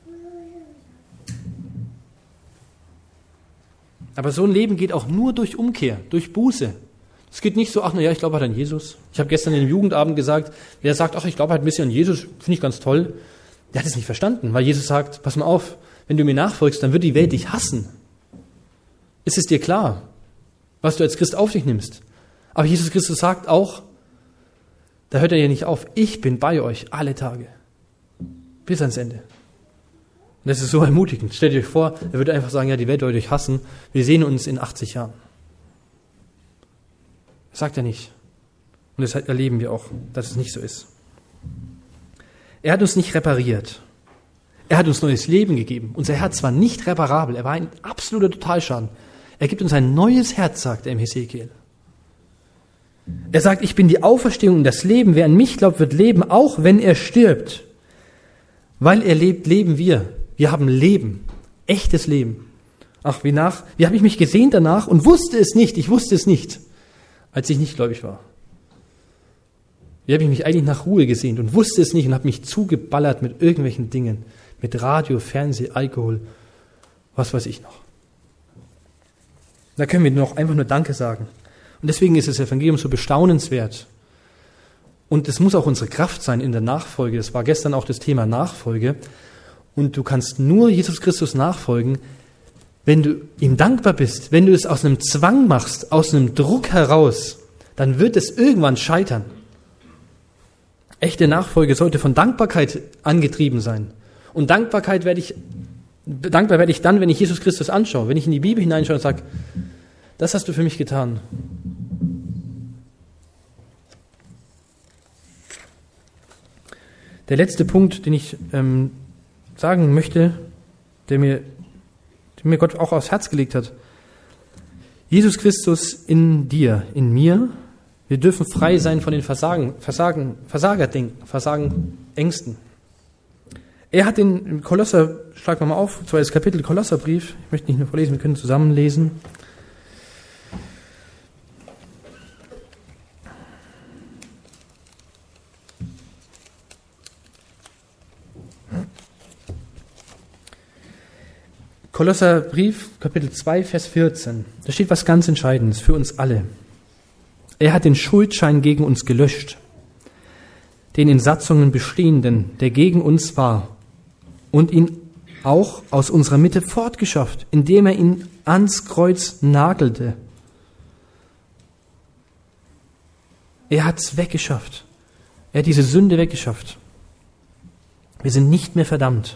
Aber so ein Leben geht auch nur durch Umkehr, durch Buße. Es geht nicht so, ach na ja, ich glaube halt an Jesus. Ich habe gestern in dem Jugendabend gesagt, wer sagt, ach ich glaube halt ein bisschen an Jesus, finde ich ganz toll. Der hat es nicht verstanden, weil Jesus sagt, pass mal auf, wenn du mir nachfolgst, dann wird die Welt dich hassen. ist es dir klar, was du als Christ auf dich nimmst. Aber Jesus Christus sagt auch, da hört er ja nicht auf, ich bin bei euch alle Tage. Bis ans Ende. Und das ist so ermutigend. Stellt euch vor, er würde einfach sagen, ja, die Welt wird euch hassen. Wir sehen uns in achtzig Jahren. Das sagt er nicht. Und das erleben wir auch, dass es nicht so ist. Er hat uns nicht repariert. Er hat uns neues Leben gegeben. Unser Herz war nicht reparabel. Er war ein absoluter Totalschaden. Er gibt uns ein neues Herz, sagt er im Hesekiel. Er sagt, ich bin die Auferstehung und das Leben. Wer an mich glaubt, wird leben, auch wenn er stirbt. Weil er lebt, leben wir. Wir haben Leben. Echtes Leben. Ach, wie nach, wie habe ich mich gesehnt danach und wusste es nicht. Ich wusste es nicht, als ich nicht gläubig war. Wie habe ich mich eigentlich nach Ruhe gesehnt und wusste es nicht und habe mich zugeballert mit irgendwelchen Dingen. Mit Radio, Fernseh, Alkohol, was weiß ich noch. Da können wir noch einfach nur Danke sagen. Und deswegen ist das Evangelium so bestaunenswert. Und es muss auch unsere Kraft sein in der Nachfolge. Das war gestern auch das Thema Nachfolge. Und du kannst nur Jesus Christus nachfolgen, wenn du ihm dankbar bist, wenn du es aus einem Zwang machst, aus einem Druck heraus, dann wird es irgendwann scheitern. Echte Nachfolge sollte von Dankbarkeit angetrieben sein. Und Dankbarkeit werde ich, dankbar werde ich dann, wenn ich Jesus Christus anschaue, wenn ich in die Bibel hineinschaue und sage, das hast du für mich getan. Der letzte Punkt, den ich ähm, sagen möchte, der mir, der mir Gott auch aufs Herz gelegt hat. Jesus Christus in dir, in mir. Wir dürfen frei sein von den Versagen, Versagen, Versagerdenken, Versagen, Ängsten. Er hat den Kolosser, schlag mal auf, zweites Kapitel Kolosserbrief. Ich möchte nicht nur vorlesen, wir können zusammen lesen. Kolosserbrief, Kapitel zwei, Vers vierzehn. Da steht was ganz Entscheidendes für uns alle. Er hat den Schuldschein gegen uns gelöscht, den in Satzungen bestehenden, der gegen uns war, und ihn auch aus unserer Mitte fortgeschafft, indem er ihn ans Kreuz nagelte. Er hat es weggeschafft. Er hat diese Sünde weggeschafft. Wir sind nicht mehr verdammt.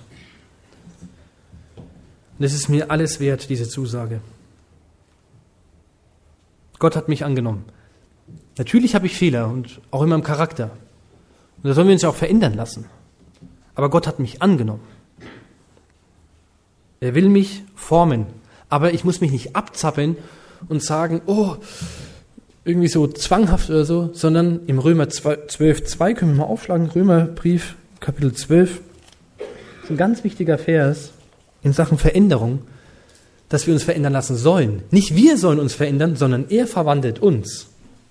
Und es ist mir alles wert, diese Zusage. Gott hat mich angenommen. Natürlich habe ich Fehler und auch in meinem Charakter. Und da sollen wir uns ja auch verändern lassen. Aber Gott hat mich angenommen. Er will mich formen. Aber ich muss mich nicht abzappeln und sagen, oh, irgendwie so zwanghaft oder so, sondern im Römer zwölf, zwei, können wir mal aufschlagen, Römerbrief, Kapitel zwölf, ist ein ganz wichtiger Vers in Sachen Veränderung, dass wir uns verändern lassen sollen. Nicht wir sollen uns verändern, sondern er verwandelt uns.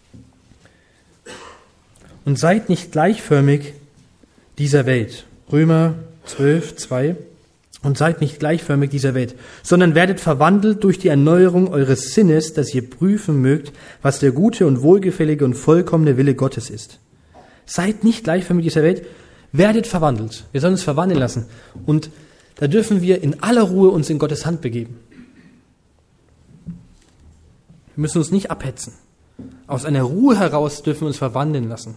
Und seid nicht gleichförmig dieser Welt. Römer zwölf, zwei. Und seid nicht gleichförmig dieser Welt, sondern werdet verwandelt durch die Erneuerung eures Sinnes, dass ihr prüfen mögt, was der gute und wohlgefällige und vollkommene Wille Gottes ist. Seid nicht gleichförmig dieser Welt, werdet verwandelt. Wir sollen uns verwandeln lassen. Und da dürfen wir in aller Ruhe uns in Gottes Hand begeben. Wir müssen uns nicht abhetzen. Aus einer Ruhe heraus dürfen wir uns verwandeln lassen.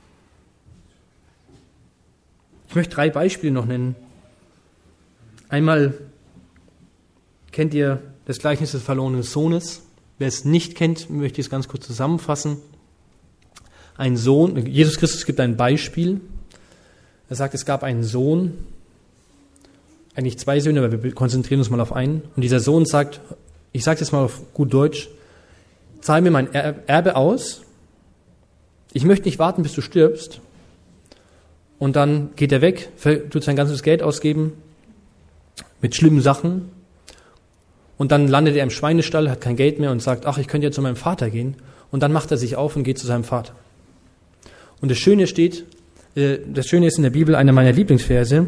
Ich möchte drei Beispiele noch nennen. Einmal kennt ihr das Gleichnis des verlorenen Sohnes. Wer es nicht kennt, möchte ich es ganz kurz zusammenfassen. Ein Sohn, Jesus Christus gibt ein Beispiel. Er sagt, es gab einen Sohn, eigentlich zwei Söhne, aber wir konzentrieren uns mal auf einen. Und dieser Sohn sagt, ich sage jetzt mal auf gut Deutsch, zahl mir mein Erbe aus. Ich möchte nicht warten, bis du stirbst. Und dann geht er weg, tut sein ganzes Geld ausgeben mit schlimmen Sachen. Und dann landet er im Schweinestall, hat kein Geld mehr und sagt, ach, ich könnte ja zu meinem Vater gehen. Und dann macht er sich auf und geht zu seinem Vater. Und das Schöne steht, das Schöne ist in der Bibel einer meiner Lieblingsverse,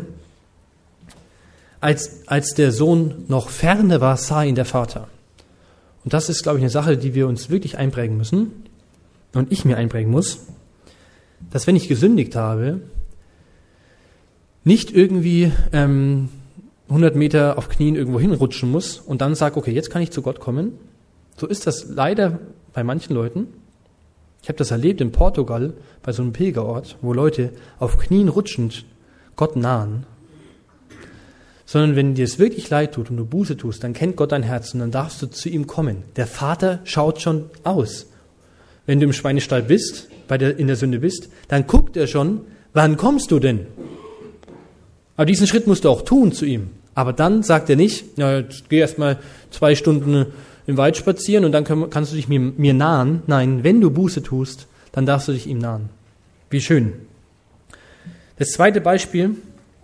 als, als der Sohn noch ferne war, sah ihn der Vater. Und das ist, glaube ich, eine Sache, die wir uns wirklich einprägen müssen und ich mir einprägen muss, dass wenn ich gesündigt habe, nicht irgendwie ähm, hundert Meter auf Knien irgendwo hinrutschen muss und dann sagt, okay, jetzt kann ich zu Gott kommen. So ist das leider bei manchen Leuten. Ich habe das erlebt in Portugal bei so einem Pilgerort, wo Leute auf Knien rutschend Gott nahen. Sondern wenn dir es wirklich leid tut und du Buße tust, dann kennt Gott dein Herz und dann darfst du zu ihm kommen. Der Vater schaut schon aus. Wenn du im Schweinestall bist, bei der, in der Sünde bist, dann guckt er schon, wann kommst du denn? Aber diesen Schritt musst du auch tun zu ihm. Aber dann sagt er nicht, ja, jetzt geh erst mal zwei Stunden im Wald spazieren und dann kann, kannst du dich mir, mir nahen. Nein, wenn du Buße tust, dann darfst du dich ihm nahen. Wie schön. Das zweite Beispiel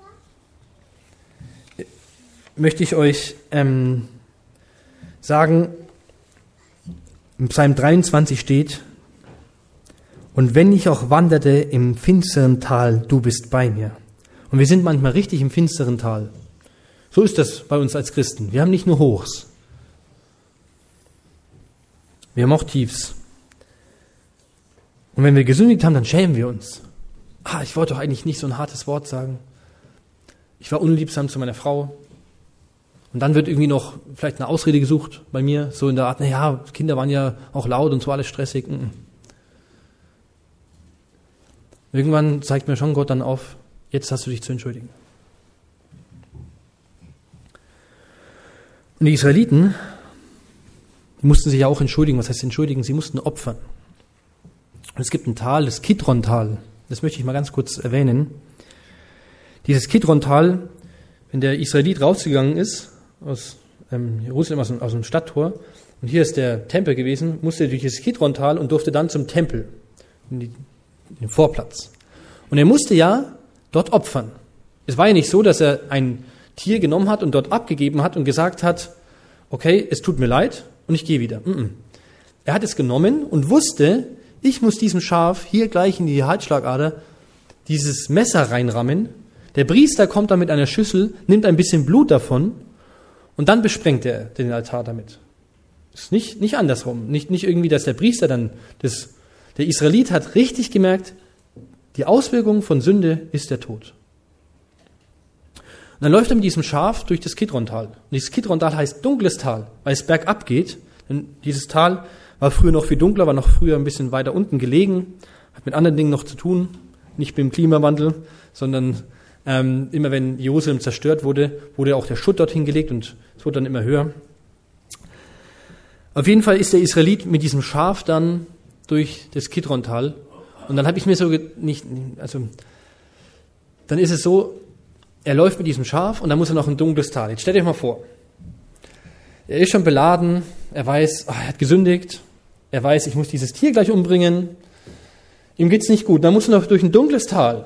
möchte ich euch ähm, sagen, im Psalm dreiundzwanzig steht, und wenn ich auch wanderte im finsteren Tal, du bist bei mir. Und wir sind manchmal richtig im finsteren Tal. So ist das bei uns als Christen. Wir haben nicht nur Hochs. Wir haben auch Tiefs. Und wenn wir gesündigt haben, dann schämen wir uns. Ah, ich wollte doch eigentlich nicht so ein hartes Wort sagen. Ich war unliebsam zu meiner Frau. Und dann wird irgendwie noch vielleicht eine Ausrede gesucht bei mir, so in der Art, naja, Kinder waren ja auch laut und so alles stressig. Irgendwann zeigt mir schon Gott dann auf, jetzt hast du dich zu entschuldigen. Und die Israeliten, die mussten sich ja auch entschuldigen. Was heißt entschuldigen? Sie mussten opfern. Und es gibt ein Tal, das Kidron-Tal. Das möchte ich mal ganz kurz erwähnen. Dieses Kidron-Tal, wenn der Israelit rausgegangen ist, aus ähm, Jerusalem, aus, aus dem Stadttor, und hier ist der Tempel gewesen, musste er durch das Kidron-Tal und durfte dann zum Tempel, in, die, in den Vorplatz. Und er musste ja dort opfern. Es war ja nicht so, dass er ein Tier genommen hat und dort abgegeben hat und gesagt hat, okay, es tut mir leid und ich gehe wieder. Mm-mm. Er hat es genommen und wusste, ich muss diesem Schaf hier gleich in die Halsschlagader dieses Messer reinrammen. Der Priester kommt dann mit einer Schüssel, nimmt ein bisschen Blut davon und dann besprengt er den Altar damit. Das ist nicht, nicht andersrum. Nicht, nicht irgendwie, dass der Priester dann, das, der Israelit hat richtig gemerkt, die Auswirkung von Sünde ist der Tod. Und dann läuft er mit diesem Schaf durch das Kidron-Tal. Und dieses Kidron-Tal heißt dunkles Tal, weil es bergab geht. Denn dieses Tal war früher noch viel dunkler, war noch früher ein bisschen weiter unten gelegen, hat mit anderen Dingen noch zu tun, nicht mit dem Klimawandel, sondern ähm, immer wenn Jerusalem zerstört wurde, wurde auch der Schutt dorthin gelegt und es wurde dann immer höher. Auf jeden Fall ist der Israelit mit diesem Schaf dann durch das Kidron-Tal. Und dann habe ich mir so ge- nicht, also dann ist es so, er läuft mit diesem Schaf und dann muss er noch ein dunkles Tal. Jetzt stellt euch mal vor, er ist schon beladen, er weiß, oh, er hat gesündigt, er weiß, ich muss dieses Tier gleich umbringen, ihm geht's nicht gut, dann muss er noch durch ein dunkles Tal.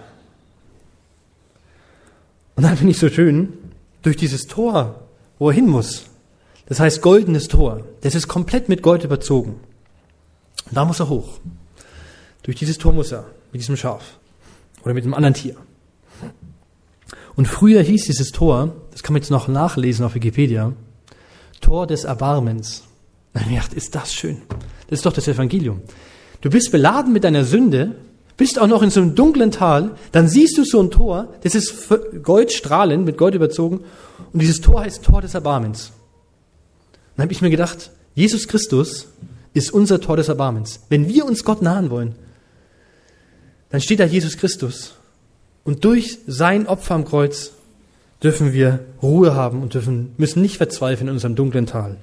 Und dann finde ich so schön, durch dieses Tor, wo er hin muss, das heißt goldenes Tor, das ist komplett mit Gold überzogen. Und da muss er hoch. Durch dieses Tor muss er, mit diesem Schaf oder mit einem anderen Tier. Und früher hieß dieses Tor, das kann man jetzt noch nachlesen auf Wikipedia, Tor des Erbarmens. Und ich dachte, ist das schön. Das ist doch das Evangelium. Du bist beladen mit deiner Sünde, bist auch noch in so einem dunklen Tal, dann siehst du so ein Tor, das ist goldstrahlend, mit Gold überzogen, und dieses Tor heißt Tor des Erbarmens. Dann habe ich mir gedacht, Jesus Christus ist unser Tor des Erbarmens. Wenn wir uns Gott nahen wollen, dann steht da Jesus Christus. Und durch sein Opfer am Kreuz dürfen wir Ruhe haben und dürfen, müssen nicht verzweifeln in unserem dunklen Tal.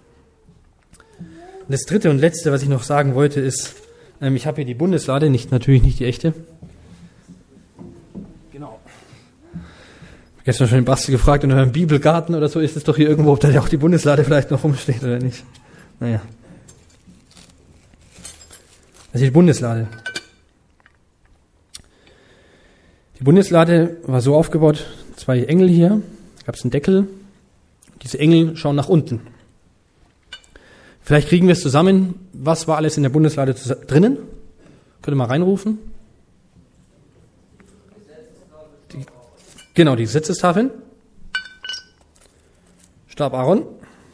Und das dritte und letzte, was ich noch sagen wollte, ist, ähm, ich habe hier die Bundeslade, nicht, natürlich nicht die echte. Genau. Ich habe gestern schon den Basti gefragt, in eurem Bibelgarten oder so ist es doch hier irgendwo, ob da ja auch die Bundeslade vielleicht noch rumsteht oder nicht. Naja. Das ist die Bundeslade. Die Bundeslade war so aufgebaut, zwei Engel hier, gab es einen Deckel, diese Engel schauen nach unten. Vielleicht kriegen wir es zusammen, was war alles in der Bundeslade drinnen? Könnt ihr mal reinrufen? Die, genau, die Gesetzestafeln, Stab Aaron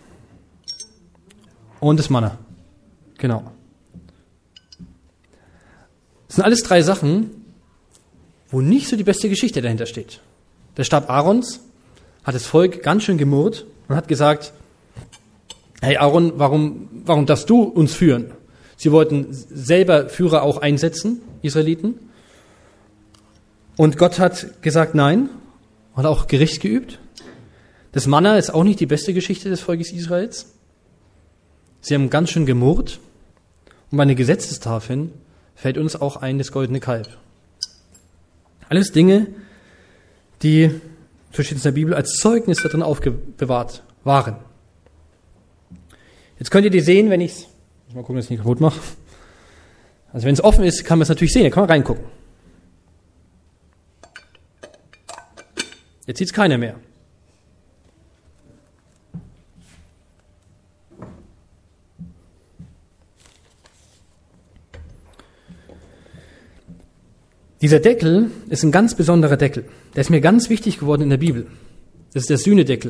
und das Manna. Genau. Das sind alles drei Sachen, wo nicht so die beste Geschichte dahinter steht. Der Stab Aarons hat das Volk ganz schön gemurrt und hat gesagt, hey Aaron, warum, warum darfst du uns führen? Sie wollten selber Führer auch einsetzen, Israeliten. Und Gott hat gesagt, nein, hat auch Gericht geübt. Das Manna ist auch nicht die beste Geschichte des Volkes Israels. Sie haben ganz schön gemurrt. Und bei den Gesetzestafeln fällt uns auch ein das goldene Kalb. Alles Dinge, die, so steht es in der Bibel, als Zeugnis darin aufbewahrt waren. Jetzt könnt ihr die sehen, wenn ich es, mal gucken, dass ich es nicht kaputt mache. Also wenn es offen ist, kann man es natürlich sehen, da kann man reingucken. Jetzt sieht es keiner mehr. Dieser Deckel ist ein ganz besonderer Deckel. Der ist mir ganz wichtig geworden in der Bibel. Das ist der Sühnedeckel.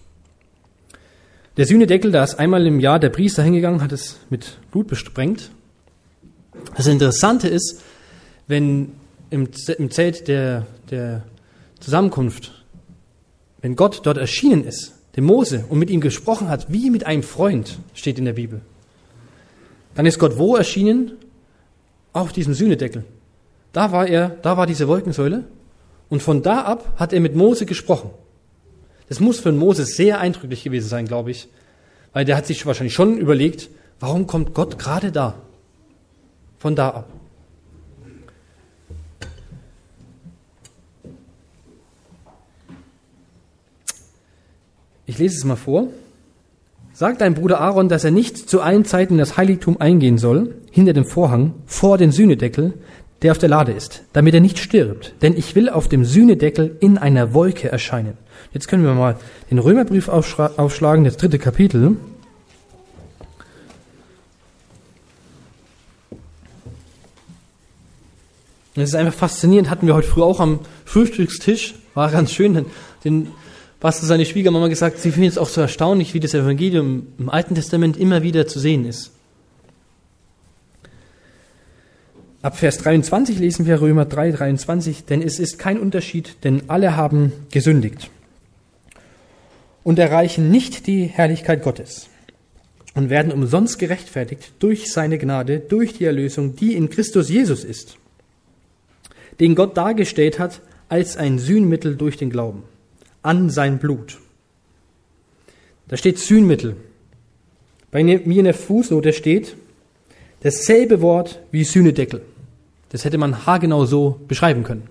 Der Sühnedeckel, da ist einmal im Jahr der Priester hingegangen, hat es mit Blut besprengt. Das Interessante ist, wenn im Zelt der, der Zusammenkunft, wenn Gott dort erschienen ist, dem Mose, und mit ihm gesprochen hat, wie mit einem Freund, steht in der Bibel, dann ist Gott wo erschienen? Auf diesem Sühnedeckel. Da war er, da war diese Wolkensäule, und von da ab hat er mit Mose gesprochen. Das muss für Mose sehr eindrücklich gewesen sein, glaube ich, weil der hat sich wahrscheinlich schon überlegt, warum kommt Gott gerade da? Von da ab. Ich lese es mal vor. Sagt dein Bruder Aaron, dass er nicht zu allen Zeiten in das Heiligtum eingehen soll, hinter dem Vorhang, vor den Sühnedeckel, der auf der Lade ist, damit er nicht stirbt. Denn ich will auf dem Sühnedeckel in einer Wolke erscheinen. Jetzt können wir mal den Römerbrief aufschlagen, das dritte Kapitel. Das ist einfach faszinierend, hatten wir heute früh auch am Frühstückstisch, war ganz schön, den, den Basti seine Schwiegermama gesagt, sie findet es auch so erstaunlich, wie das Evangelium im Alten Testament immer wieder zu sehen ist. Ab Vers dreiundzwanzig lesen wir Römer drei, dreiundzwanzig, denn es ist kein Unterschied, denn alle haben gesündigt und erreichen nicht die Herrlichkeit Gottes und werden umsonst gerechtfertigt durch seine Gnade, durch die Erlösung, die in Christus Jesus ist, den Gott dargestellt hat als ein Sühnmittel durch den Glauben an sein Blut. Da steht Sühnmittel. Bei mir in der Fußnote steht dasselbe Wort wie Sühnedeckel. Das hätte man haargenau so beschreiben können.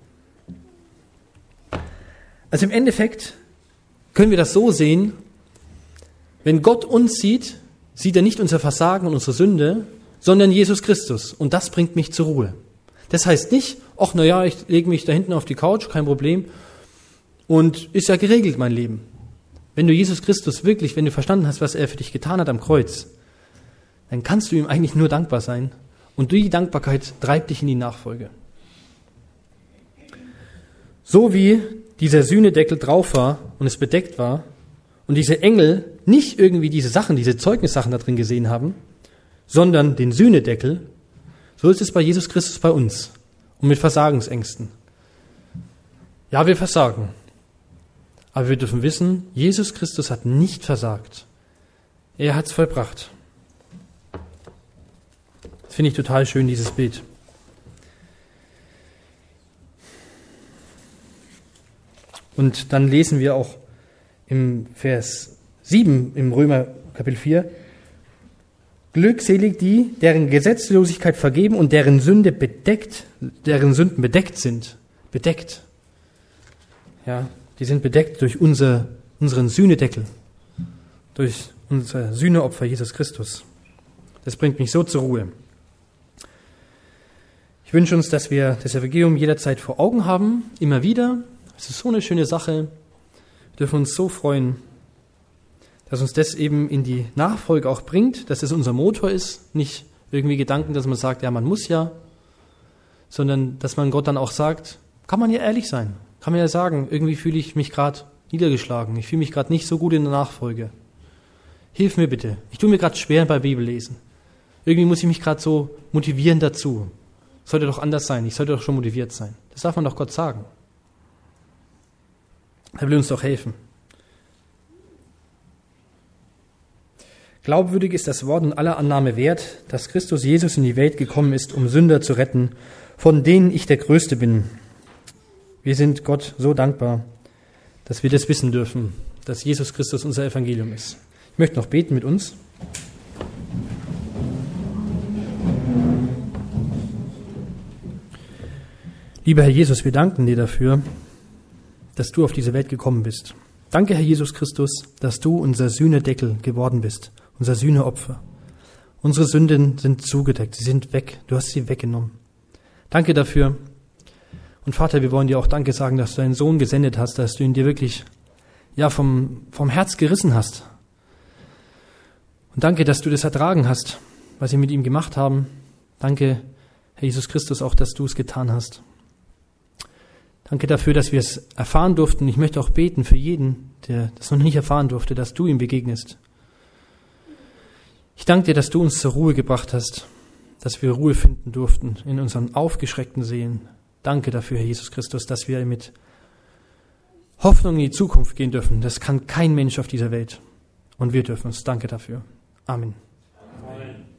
Also im Endeffekt können wir das so sehen, wenn Gott uns sieht, sieht er nicht unser Versagen und unsere Sünde, sondern Jesus Christus. Und das bringt mich zur Ruhe. Das heißt nicht, ach na ja, ich lege mich da hinten auf die Couch, kein Problem, und ist ja geregelt mein Leben. Wenn du Jesus Christus wirklich, wenn du verstanden hast, was er für dich getan hat am Kreuz, dann kannst du ihm eigentlich nur dankbar sein. Und die Dankbarkeit treibt dich in die Nachfolge. So wie dieser Sühnedeckel drauf war und es bedeckt war und diese Engel nicht irgendwie diese Sachen, diese Zeugnissachen da drin gesehen haben, sondern den Sühnedeckel, so ist es bei Jesus Christus bei uns und mit Versagensängsten. Ja, wir versagen. Aber wir dürfen wissen, Jesus Christus hat nicht versagt. Er hat es vollbracht. Das finde ich total schön, dieses Bild. Und dann lesen wir auch im Vers sieben im Römer Kapitel vier, glückselig die, deren Gesetzlosigkeit vergeben und deren Sünde bedeckt, deren Sünden bedeckt sind. Bedeckt. Ja, die sind bedeckt durch unser, unseren Sühnedeckel. Durch unser Sühneopfer Jesus Christus. Das bringt mich so zur Ruhe. Ich wünsche uns, dass wir das Evangelium jederzeit vor Augen haben, immer wieder. Es ist so eine schöne Sache. Wir dürfen uns so freuen, dass uns das eben in die Nachfolge auch bringt, dass es unser Motor ist, nicht irgendwie Gedanken, dass man sagt, ja, man muss ja, sondern dass man Gott dann auch sagt, kann man ja ehrlich sein, kann man ja sagen, irgendwie fühle ich mich gerade niedergeschlagen, ich fühle mich gerade nicht so gut in der Nachfolge. Hilf mir bitte, ich tue mir gerade schwer bei Bibellesen. Irgendwie muss ich mich gerade so motivieren dazu. Sollte doch anders sein, ich sollte doch schon motiviert sein. Das darf man doch Gott sagen. Er will uns doch helfen. Glaubwürdig ist das Wort und aller Annahme wert, dass Christus Jesus in die Welt gekommen ist, um Sünder zu retten, von denen ich der Größte bin. Wir sind Gott so dankbar, dass wir das wissen dürfen, dass Jesus Christus unser Evangelium ist. Ich möchte noch beten mit uns. Lieber Herr Jesus, wir danken dir dafür, dass du auf diese Welt gekommen bist. Danke, Herr Jesus Christus, dass du unser Sühnedeckel geworden bist, unser Sühneopfer. Unsere Sünden sind zugedeckt, sie sind weg, du hast sie weggenommen. Danke dafür. Und Vater, wir wollen dir auch Danke sagen, dass du deinen Sohn gesendet hast, dass du ihn dir wirklich ja, vom, vom Herz gerissen hast. Und danke, dass du das ertragen hast, was wir mit ihm gemacht haben. Danke, Herr Jesus Christus, auch, dass du es getan hast. Danke dafür, dass wir es erfahren durften. Ich möchte auch beten für jeden, der das noch nicht erfahren durfte, dass du ihm begegnest. Ich danke dir, dass du uns zur Ruhe gebracht hast, dass wir Ruhe finden durften in unseren aufgeschreckten Seelen. Danke dafür, Herr Jesus Christus, dass wir mit Hoffnung in die Zukunft gehen dürfen. Das kann kein Mensch auf dieser Welt. Und wir dürfen es. Danke dafür. Amen. Amen.